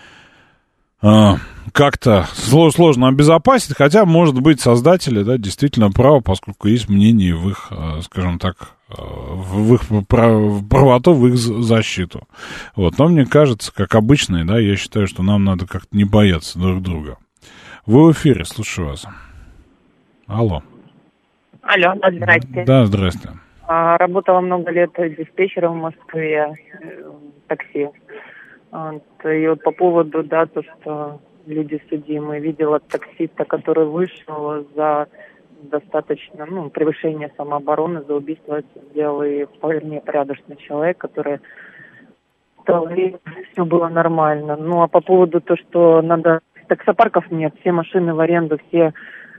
э, как-то сложно обезопасить, хотя, может быть, создатели, да, действительно правы, поскольку есть мнение в их, э, скажем так, э, в их правоту, в их защиту. Вот. Но мне кажется, как обычно, да, я считаю, что нам надо как-то не бояться друг друга. Вы в эфире, слушаю вас. Алло. Алло, да, здрасте. Да, здрасте. А, работала много лет диспетчером в Москве, такси. Вот, и вот по поводу, да, то, что люди судимые, видела таксиста, который вышел за достаточно, ну, превышение самообороны, за убийство сделал, и вполне порядочный человек, который все было нормально. Ну, а по поводу того, что надо... Таксопарков нет, все машины в аренду, все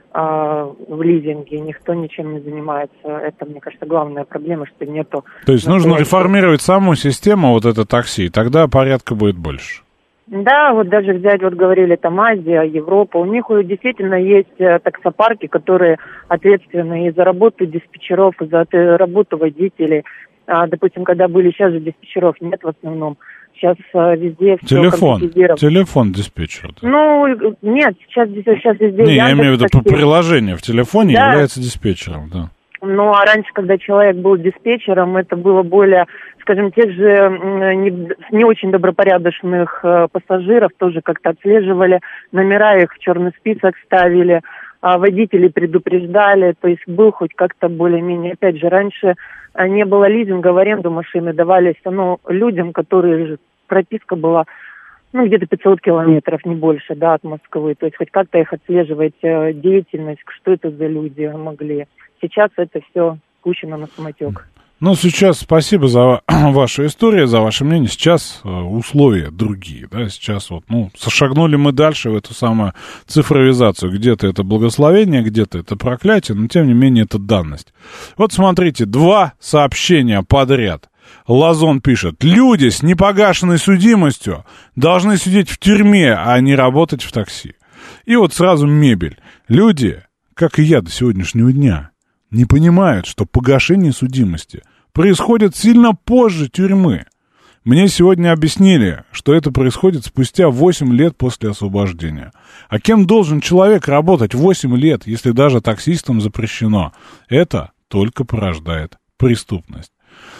а, в лизинге, никто ничем не занимается. Это, мне кажется, главная проблема, что нету... То есть нужно реформировать саму систему, вот это такси, и тогда порядка будет больше. Да, вот даже взять, вот говорили, там Азия, Европа, у них действительно есть таксопарки, которые ответственны и за работу диспетчеров, и за работу водителей. А, допустим, когда были, сейчас же диспетчеров нет в основном. Сейчас а, везде все телефон, телефон диспетчера. Ну, нет, сейчас, сейчас везде... Не, я имею в виду, приложение в телефоне да. является диспетчером, да. Ну, а раньше, когда человек был диспетчером, это было более, скажем, тех же не, не очень добропорядочных э, пассажиров тоже как-то отслеживали, номера их в черный список ставили, а водителей предупреждали, то есть был хоть как-то более-менее. Опять же, раньше не было лизинга, в аренду машины давались, ну, людям, которые, прописка была, ну, где-то пятьсот километров, не больше, да, от Москвы. То есть хоть как-то их отслеживать, э, деятельность, что это за люди могли. Сейчас это все пущено на самотек. Ну, сейчас спасибо за вашу историю, за ваше мнение. Сейчас э, условия другие, да, сейчас вот, ну, сошагнули мы дальше в эту самую цифровизацию. Где-то это благословение, где-то это проклятие, но, тем не менее, это данность. Вот смотрите, два сообщения подряд. Лазон пишет: люди с непогашенной судимостью должны сидеть в тюрьме, а не работать в такси. И вот сразу Мебель. Люди, как и я до сегодняшнего дня, не понимают, что погашение судимости происходит сильно позже тюрьмы. Мне сегодня объяснили, что это происходит спустя восемь лет после освобождения. А кем должен человек работать восемь лет, если даже таксистам запрещено? Это только порождает преступность.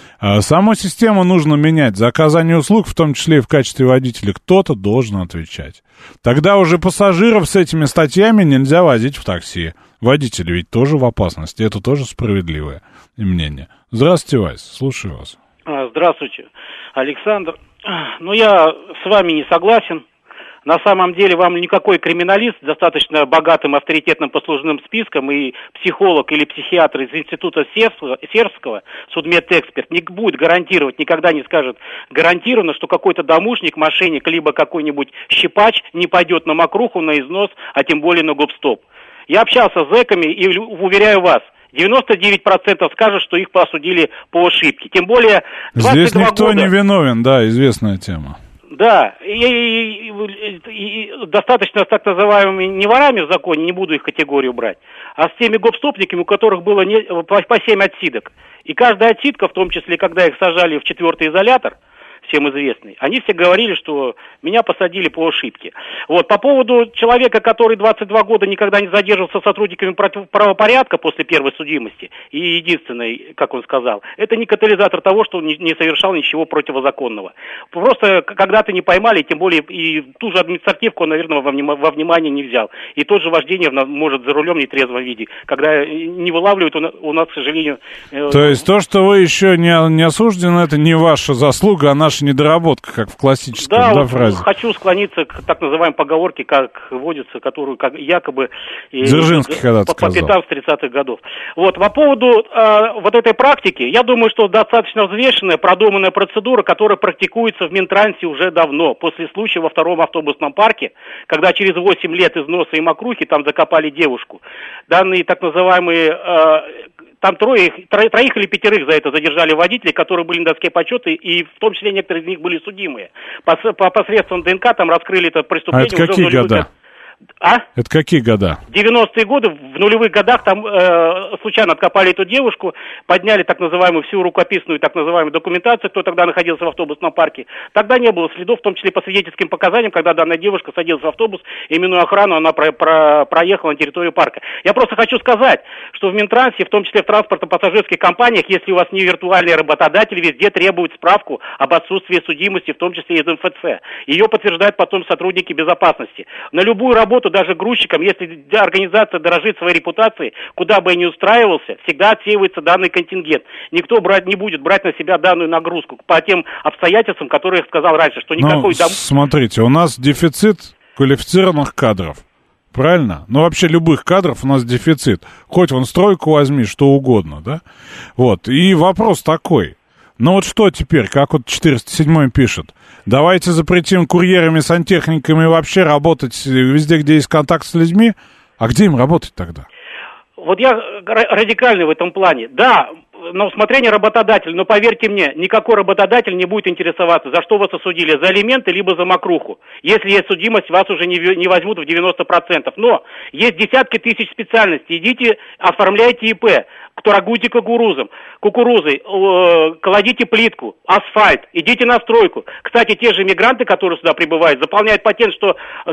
А саму систему нужно менять. За оказание услуг, в том числе и в качестве водителя, кто-то должен отвечать. Тогда уже пассажиров с этими статьями нельзя возить в такси. Водители ведь тоже в опасности. Это тоже справедливое мнение. Здравствуйте, Вась, слушаю вас. Здравствуйте, Александр. Ну, я с вами не согласен на самом деле вам никакой криминалист с достаточно богатым авторитетным послужным списком и психолог или психиатр из института Сербского, Сербского судмедэксперт не будет гарантировать, никогда не скажет гарантированно, что какой-то домушник, мошенник, либо какой-нибудь щипач не пойдет на мокруху, на износ, а тем более на гоп-стоп. Я общался с зэками и уверяю вас, девяносто девять процентов скажут, что их посудили по ошибке. Тем более Здесь никто года... не виновен, да, известная тема. Да, и, и, и, и достаточно с так называемыми не ворами в законе, не буду их категорию брать, а с теми гопстопниками, у которых было не, по, по семь отсидок. И каждая отсидка, в том числе, когда их сажали в четвертый изолятор, всем известный, они все говорили, что меня посадили по ошибке. Вот, по поводу человека, который двадцать два года никогда не задерживался сотрудниками правопорядка после первой судимости, и единственный, как он сказал, это не катализатор того, что он не, не совершал ничего противозаконного. Просто когда-то не поймали, тем более и ту же административку он, наверное, во, вним, во внимание не взял. И тот же вождение может за рулем в нетрезвом виде. Когда не вылавливают, у нас, у нас, к сожалению... То есть то, что вы еще не, не осуждены, это не ваша заслуга, а наша недоработка, как в классическом, да, да, вот фразе. Хочу склониться к так называемой поговорке, как водится, которую как якобы Дзержинский э, когда-то по, по сказал. пятам с тридцатых годов. Вот, по поводу э, вот этой практики, я думаю, что достаточно взвешенная, продуманная процедура, которая практикуется в Минтрансе уже давно, после случая во втором автобусном парке, когда через восемь лет износа и мокрухи там закопали девушку. Данные так называемые... Э, Там трое, троих, троих или пятерых за это задержали водителей, которые были на доске почета, и в том числе некоторые из них были судимые. По, по посредством ДНК там раскрыли это преступление. А это какие уже года? А? Это какие года? девяностые годы, в нулевых годах там э, случайно откопали эту девушку, подняли так называемую всю рукописную так называемую документацию, кто тогда находился в автобусном парке. Тогда не было следов, в том числе по свидетельским показаниям, когда данная девушка садилась в автобус, и минуя охрану, она про, про, проехала на территорию парка. Я просто хочу сказать, что в Минтрансе, в том числе в транспортно-пассажирских компаниях, если у вас не виртуальный работодатель, везде требуют справку об отсутствии судимости, в том числе из эм эф цэ. Ее подтверждают потом сотрудники безопасности. На любую работу работу даже грузчикам, если организация дорожит своей репутацией, куда бы я ни устраивался, всегда отсеивается данный контингент. Никто брать не будет брать на себя данную нагрузку по тем обстоятельствам, которые я сказал раньше, что никакой... Ну, дом... смотрите, у нас дефицит квалифицированных кадров. Правильно? Ну, вообще любых кадров у нас дефицит. Хоть вон стройку возьми, что угодно, да? Вот. И вопрос такой. Ну вот что теперь, как вот четыреста седьмой пишет? Давайте запретим курьерами, сантехниками вообще работать везде, где есть контакт с людьми. А где им работать тогда? Вот я радикальный в этом плане. Да, на усмотрение работодателя, но поверьте мне, никакой работодатель не будет интересоваться, за что вас осудили, за алименты, либо за мокруху. Если есть судимость, вас уже не, не возьмут в девяносто процентов. Но есть десятки тысяч специальностей. Идите, оформляйте ИП, торгуйте кукурузом, кукурузой, э, кладите плитку, асфальт, идите на стройку. Кстати, те же мигранты, которые сюда прибывают, заполняют патент, что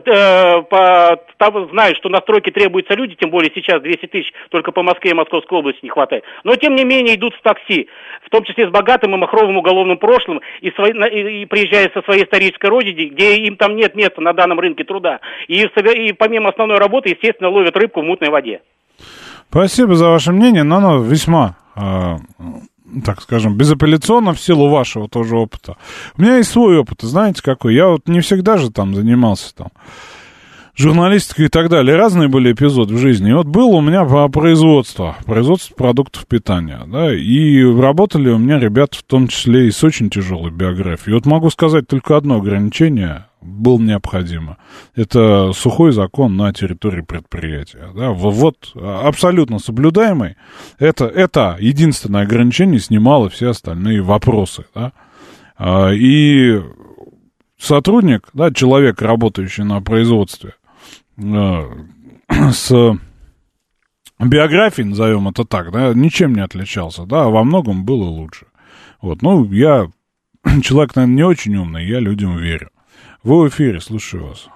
э, по, там, знают, что на стройке требуются люди, тем более сейчас двести тысяч только по Москве и Московской области не хватает. Но, тем не менее, идут в такси, в том числе с богатым и махровым уголовным прошлым, и, свои, и, и приезжая со своей исторической родины, где им там нет места на данном рынке труда. И, и помимо основной работы, естественно, ловят рыбку в мутной воде. Спасибо за ваше мнение, но оно весьма, э, так скажем, безапелляционно в силу вашего тоже опыта. У меня есть свой опыт, знаете какой? Я вот не всегда же там занимался там журналистикой и так далее. Разные были эпизоды в жизни. И вот было у меня производство, производство продуктов питания, да, и работали у меня ребята в том числе и с очень тяжелой биографией. И вот могу сказать только одно ограничение было необходимо. Это сухой закон на территории предприятия. Да, вот абсолютно соблюдаемый. Это, это единственное ограничение снимало все остальные вопросы. Да. И сотрудник, да, человек, работающий на производстве, с биографией, назовем это так, да, ничем не отличался, да, а во многом было лучше. Вот, ну, я человек, наверное, не очень умный, я людям верю. Вы в эфире, слушаю вас.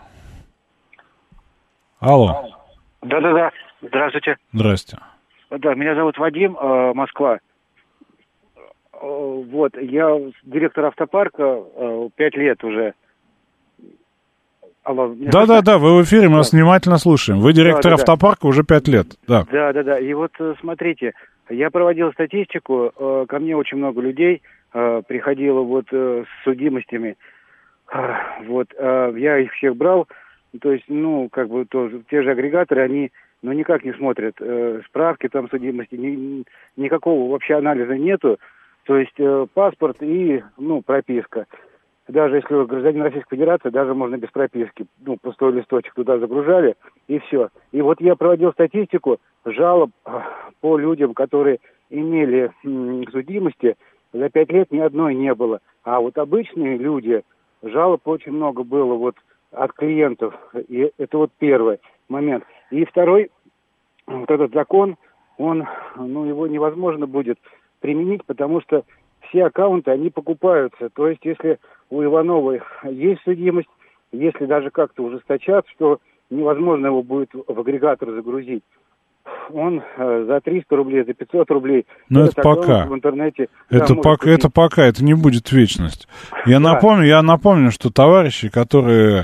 Алло. Да-да-да, здравствуйте. Здрасте. Да, меня зовут Вадим, э, Москва. Э, вот, я директор автопарка э, пять лет уже. Алло, да-да-да, вы в эфире, мы да. вас внимательно слушаем. Вы директор да, да, автопарка да. уже пять лет. Да. Да-да-да, и вот смотрите, я проводил статистику, э, ко мне очень много людей э, приходило вот э, с судимостями. Вот, э, я их всех брал, то есть, ну, как бы, тоже, те же агрегаторы, они, ну, никак не смотрят э, справки там судимости, ни, никакого вообще анализа нету, то есть э, паспорт и, ну, прописка. Даже если вы гражданин Российской Федерации, даже можно без прописки, ну, пустой листочек туда загружали, и все. И вот я проводил статистику жалоб по людям, которые имели м, судимости, за пять лет ни одной не было. А вот обычные люди, жалоб очень много было вот от клиентов. И это вот первый момент. И второй, вот этот закон, он, ну, его невозможно будет применить, потому что все аккаунты, они покупаются. То есть, если у Ивановой есть судимость, если даже как-то ужесточат, что невозможно его будет в агрегатор загрузить, он э, за триста рублей, за пятьсот рублей... Но это пока. В интернете, это, да, пока это пока, это не будет вечность. Я, да. напомню, я напомню, что товарищи, которые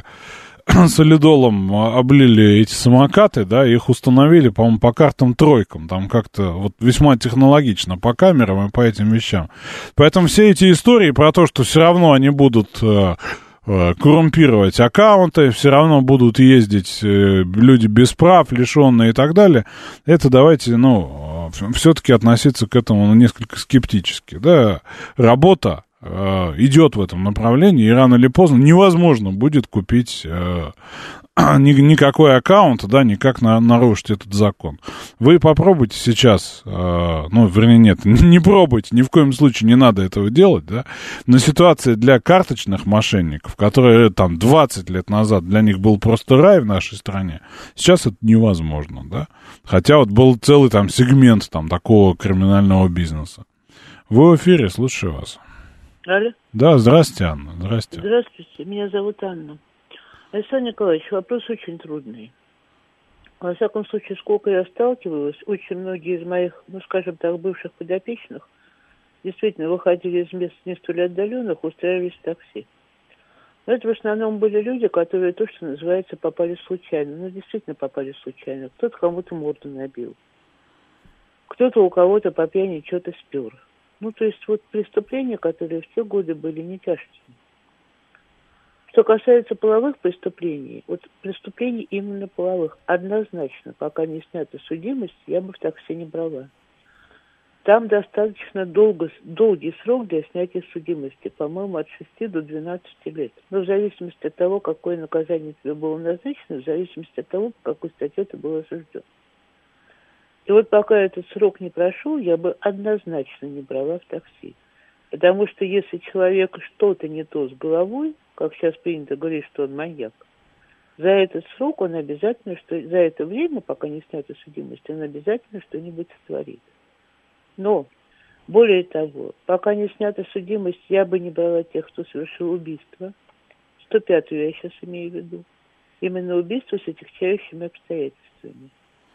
солидолом облили эти самокаты, да, их установили, по-моему, по картам-тройкам, там как-то вот весьма технологично, по камерам и по этим вещам. Поэтому все эти истории про то, что все равно они будут э, э, коррумпировать аккаунты, все равно будут ездить э, люди без прав, лишенные и так далее, это давайте, ну, все-таки относиться к этому ну, несколько скептически, да, работа идет в этом направлении, и рано или поздно невозможно будет купить э, ни, никакой аккаунт, да, никак на, нарушить этот закон. Вы попробуйте сейчас, э, ну, вернее, нет, не пробуйте, ни в коем случае не надо этого делать, да, но ситуация для карточных мошенников, которые там двадцать лет назад для них был просто рай в нашей стране, сейчас это невозможно, да, хотя вот был целый там сегмент там такого криминального бизнеса. Вы в эфире, слушаю вас. Алло. Да, здравствуйте, Анна. Здравствуйте. Здравствуйте, меня зовут Анна. Александр Николаевич, вопрос очень трудный. Во всяком случае, сколько я сталкивалась, очень многие из моих, ну, скажем так, бывших подопечных действительно выходили из мест не столь отдаленных, устраивались в такси. Но это в основном были люди, которые то, что называется, попали случайно. Ну, действительно попали случайно. Кто-то кому-то морду набил. Кто-то у кого-то по пьяни что-то спер. Ну, то есть вот преступления, которые в те годы были не тяжкими. Что касается половых преступлений, вот преступлений именно половых, однозначно, пока не снята судимость, я бы в такси не брала. Там достаточно долго, долгий срок для снятия судимости, по-моему, от шести до двенадцати лет. Но в зависимости от того, какое наказание тебе было назначено, в зависимости от того, по какой статье ты был осужден. И вот пока этот срок не прошел, я бы однозначно не брала в такси. Потому что если человек что-то не то с головой, как сейчас принято говорить, что он маньяк, за этот срок он обязательно, что за это время, пока не снята судимость, он обязательно что-нибудь сотворит. Но, более того, пока не снята судимость, я бы не брала тех, кто совершил убийство. сто пятую я сейчас имею в виду. Именно убийство с отягчающими обстоятельствами.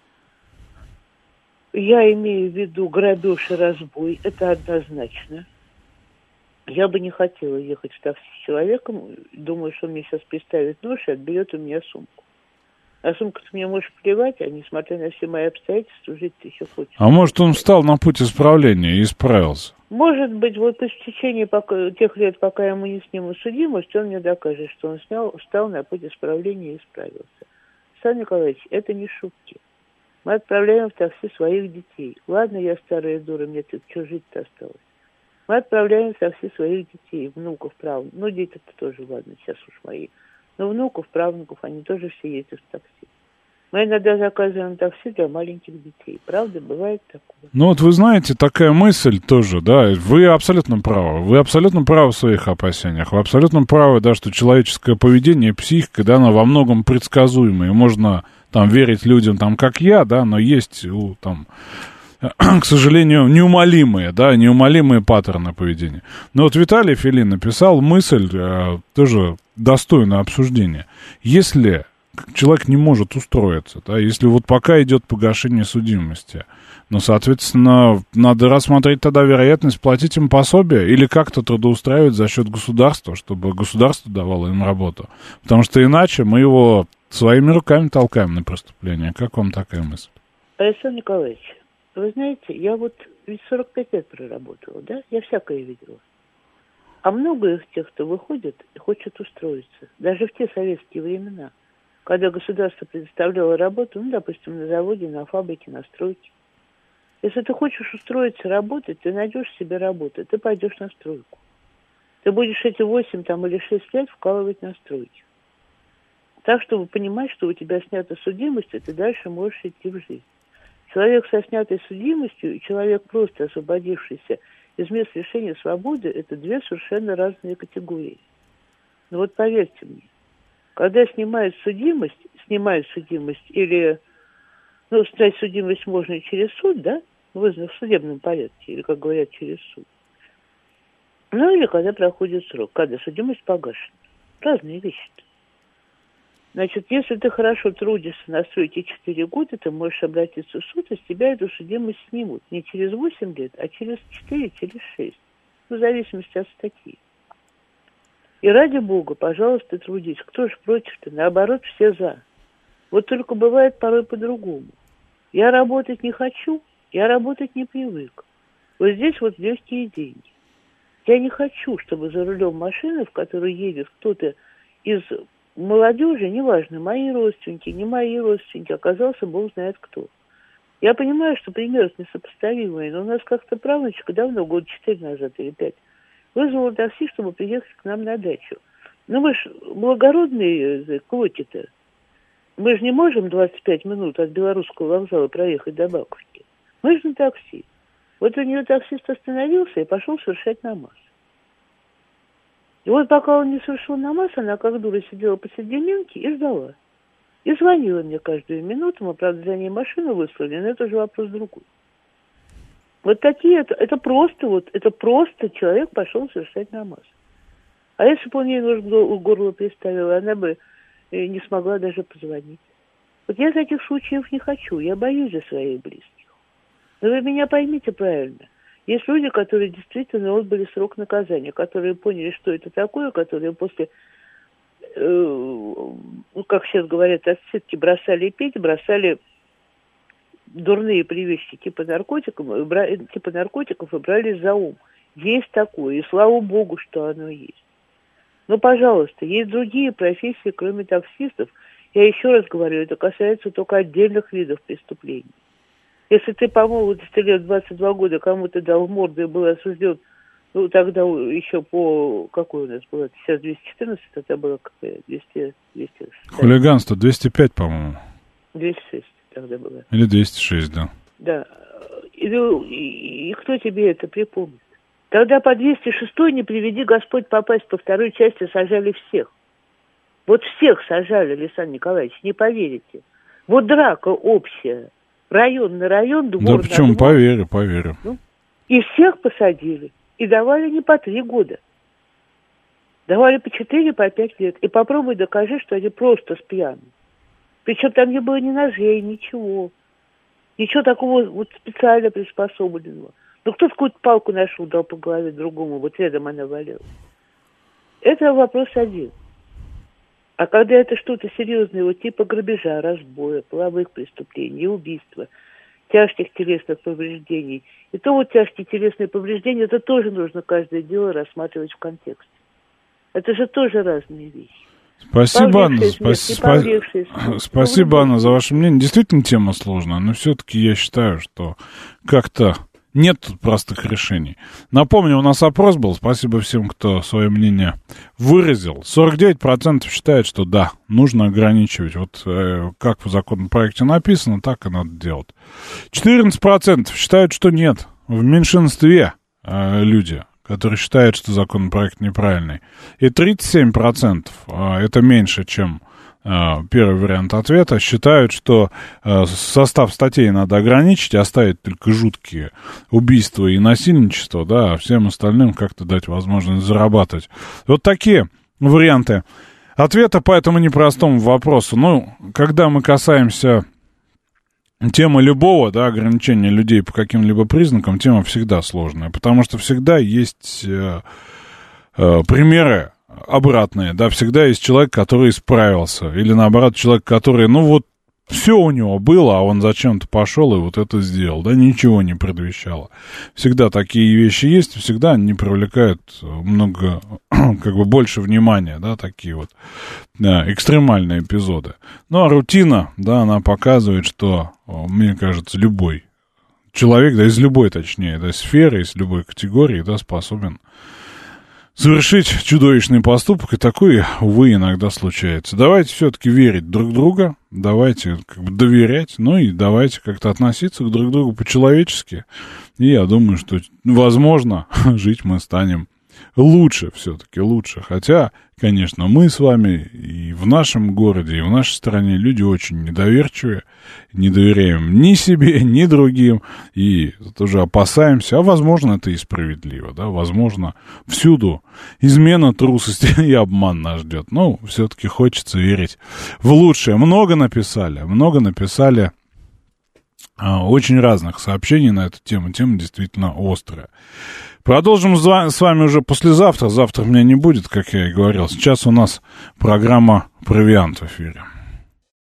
Я имею в виду грабеж и разбой, это однозначно. Я бы не хотела ехать в такси с человеком, думаю, что он мне сейчас приставит нож и отберет у меня сумку. А сумку-то мне можешь плевать, а несмотря на все мои обстоятельства, жить-то еще хочется. А может, он встал на путь исправления и исправился? Может быть, вот в течение пока, тех лет, пока ему не сниму судимость, он мне докажет, что он снял, встал на путь исправления и исправился. Александр Николаевич, это не шутки. Мы отправляем в такси своих детей. Ладно, я старая дура, мне тут что жить-то осталось. Мы отправляем в такси своих детей, внуков, правнуков. Ну, дети-то тоже, ладно, сейчас уж мои. Но внуков, правнуков, они тоже все ездят в такси. Мы иногда заказываем такси для маленьких детей. Правда, бывает такое. Ну, вот вы знаете, такая мысль тоже, да, вы абсолютно правы. Вы абсолютно правы в своих опасениях. Вы абсолютно правы, да, что человеческое поведение, психика, да, она во многом предсказуемая. Можно там верить людям, там, как я, да, но есть, там, к сожалению, неумолимые, да, неумолимые паттерны поведения. Но вот Виталий Филин написал мысль, э, тоже достойная обсуждения. Если человек не может устроиться, да, если вот пока идет погашение судимости, ну, соответственно, надо рассмотреть тогда вероятность платить им пособие или как-то трудоустраивать за счет государства, чтобы государство давало им работу. Потому что иначе мы его своими руками толкаем на преступление. Как вам такая мысль? Александр Николаевич, вы знаете, я вот ведь сорок пять лет проработала, да? Я всякое видела. А много их тех, кто выходит и хочет устроиться. Даже в те советские времена, когда государство предоставляло работу, ну, допустим, на заводе, на фабрике, на стройке. Если ты хочешь устроиться работать, ты найдешь себе работу, ты пойдешь на стройку. Ты будешь эти восемь там, или шесть лет вкалывать на стройке. Так, чтобы понимать, что у тебя снята судимость, и ты дальше можешь идти в жизнь. Человек со снятой судимостью и человек, просто освободившийся из мест лишения свободы, это две совершенно разные категории. Но вот поверьте мне, когда снимают судимость, снимают судимость или, ну, снять судимость можно и через суд, да, в судебном порядке, или, как говорят, через суд. Ну, или когда проходит срок, когда судимость погашена. Разные вещи-то. Значит, если ты хорошо трудишься на стройке четыре года, ты можешь обратиться в суд, и с тебя эту судимость снимут. Не через восемь лет, а через четыре, через шесть. Ну, в зависимости от статьи. И ради бога, пожалуйста, трудись. Кто же против-то? Наоборот, все за. Вот только бывает порой по-другому. Я работать не хочу, я работать не привык. Вот здесь вот легкие деньги. Я не хочу, чтобы за рулем машины, в которой едет кто-то из молодежи, неважно, мои родственники, не мои родственники, оказался бог знает кто. Я понимаю, что пример несопоставимый, но у нас как-то правнучка давно, год четыре назад или пять, вызвала такси, чтобы приехать к нам на дачу. Ну мы ж благородные клоки-то. Мы же не можем двадцать пять минут от Белорусского вокзала проехать до Бакушки. Мы же на такси. Вот у нее таксист остановился и пошел совершать намаз. И вот пока он не совершил намаз, она как дура сидела посередине и ждала. И звонила мне каждую минуту, мы, правда, за ней машину выслали, но это уже вопрос другой. Вот такие, это, это просто вот, это просто человек пошел совершать намаз. А если бы он ей нож в горло приставил, она бы не смогла даже позвонить. Вот я таких случаев не хочу, я боюсь за своих близких. Но вы меня поймите правильно. Есть люди, которые действительно отбыли срок наказания, которые поняли, что это такое, которые после, э, ну, как сейчас говорят, отсидки бросали пить, бросали дурные привычки типа наркотиков, и бра... типа наркотиков и брались за ум. Есть такое, и слава богу, что оно есть. Но, пожалуйста, есть другие профессии, кроме таксистов. Я еще раз говорю, это касается только отдельных видов преступлений. Если ты по молодости лет двадцать два года кому-то дал в морду и был осужден, ну, тогда еще по... Какой у нас было? Сейчас двести четырнадцать, это было какая? двести, двести Хулиганство двести пять, по-моему. двести шесть тогда было. Или двести шесть, да. Да. И, и, и кто тебе это припомнит? Тогда по двести шестой, не приведи Господь попасть, по второй части сажали всех. Вот всех сажали, Александр Николаевич, не поверите. Вот драка общая. Район на район, двор да на почему, двор. поверю, поверю. Ну, и всех посадили. И давали не по три года. Давали по четыре, по пять лет. И попробуй докажи, что они просто спьяны. Причем там не было ни ножей, ничего. Ничего такого вот специально приспособленного. Ну, кто какую-то палку нашел, дал по голове другому, вот рядом она валялась. Это вопрос один. А когда это что-то серьезное, вот типа грабежа, разбоя, половых преступлений, убийства, тяжких телесных повреждений, и то вот тяжкие телесные повреждения, это тоже нужно каждое дело рассматривать в контексте. Это же тоже разные вещи. Спасибо, Анна, спа- спасибо, Анна, за ваше мнение. Действительно, тема сложная, но все-таки я считаю, что как-то нет тут простых решений. Напомню, у нас опрос был. Спасибо всем, кто свое мнение выразил. сорок девять процентов считают, что да, нужно ограничивать. Вот э, как в законопроекте написано, так и надо делать. четырнадцать процентов считают, что нет. В меньшинстве э, люди, которые считают, что законопроект неправильный. И тридцать семь процентов, э, это меньше, чем первый вариант ответа, считают, что э, состав статей надо ограничить, оставить только жуткие убийства и насильничество, да, а всем остальным как-то дать возможность зарабатывать. Вот такие варианты ответа по этому непростому вопросу. Ну, когда мы касаемся темы любого, да, ограничения людей по каким-либо признакам, тема всегда сложная, потому что всегда есть э, э, примеры обратные, да, всегда есть человек, который исправился, или наоборот, человек, который, ну вот, Все у него было, а он зачем-то пошел и вот это сделал, да, ничего не предвещало. Всегда такие вещи есть, всегда они привлекают много, как бы больше внимания, да, такие вот да, экстремальные эпизоды. Ну, а рутина, да, она показывает, что, мне кажется, любой человек, да, из любой, точнее, да, сферы, из любой категории, да, способен совершить чудовищный поступок, и такое, увы, иногда случается. Давайте все-таки верить друг в друга, давайте как бы доверять, ну и давайте как-то относиться к друг другу по-человечески. И я думаю, что, возможно, жить мы станем лучше все-таки, лучше. Хотя, конечно, мы с вами и в нашем городе, и в нашей стране люди очень недоверчивые, не доверяем ни себе, ни другим, и тоже опасаемся, а возможно, это и справедливо, да, возможно, всюду измена, трусость и обман нас ждет. Но все-таки хочется верить в лучшее. Много написали, много написали а, очень разных сообщений на эту тему, тема действительно острая. Продолжим с вами уже послезавтра. Завтра меня не будет, как я и говорил. Сейчас у нас программа «Провиант» в эфире.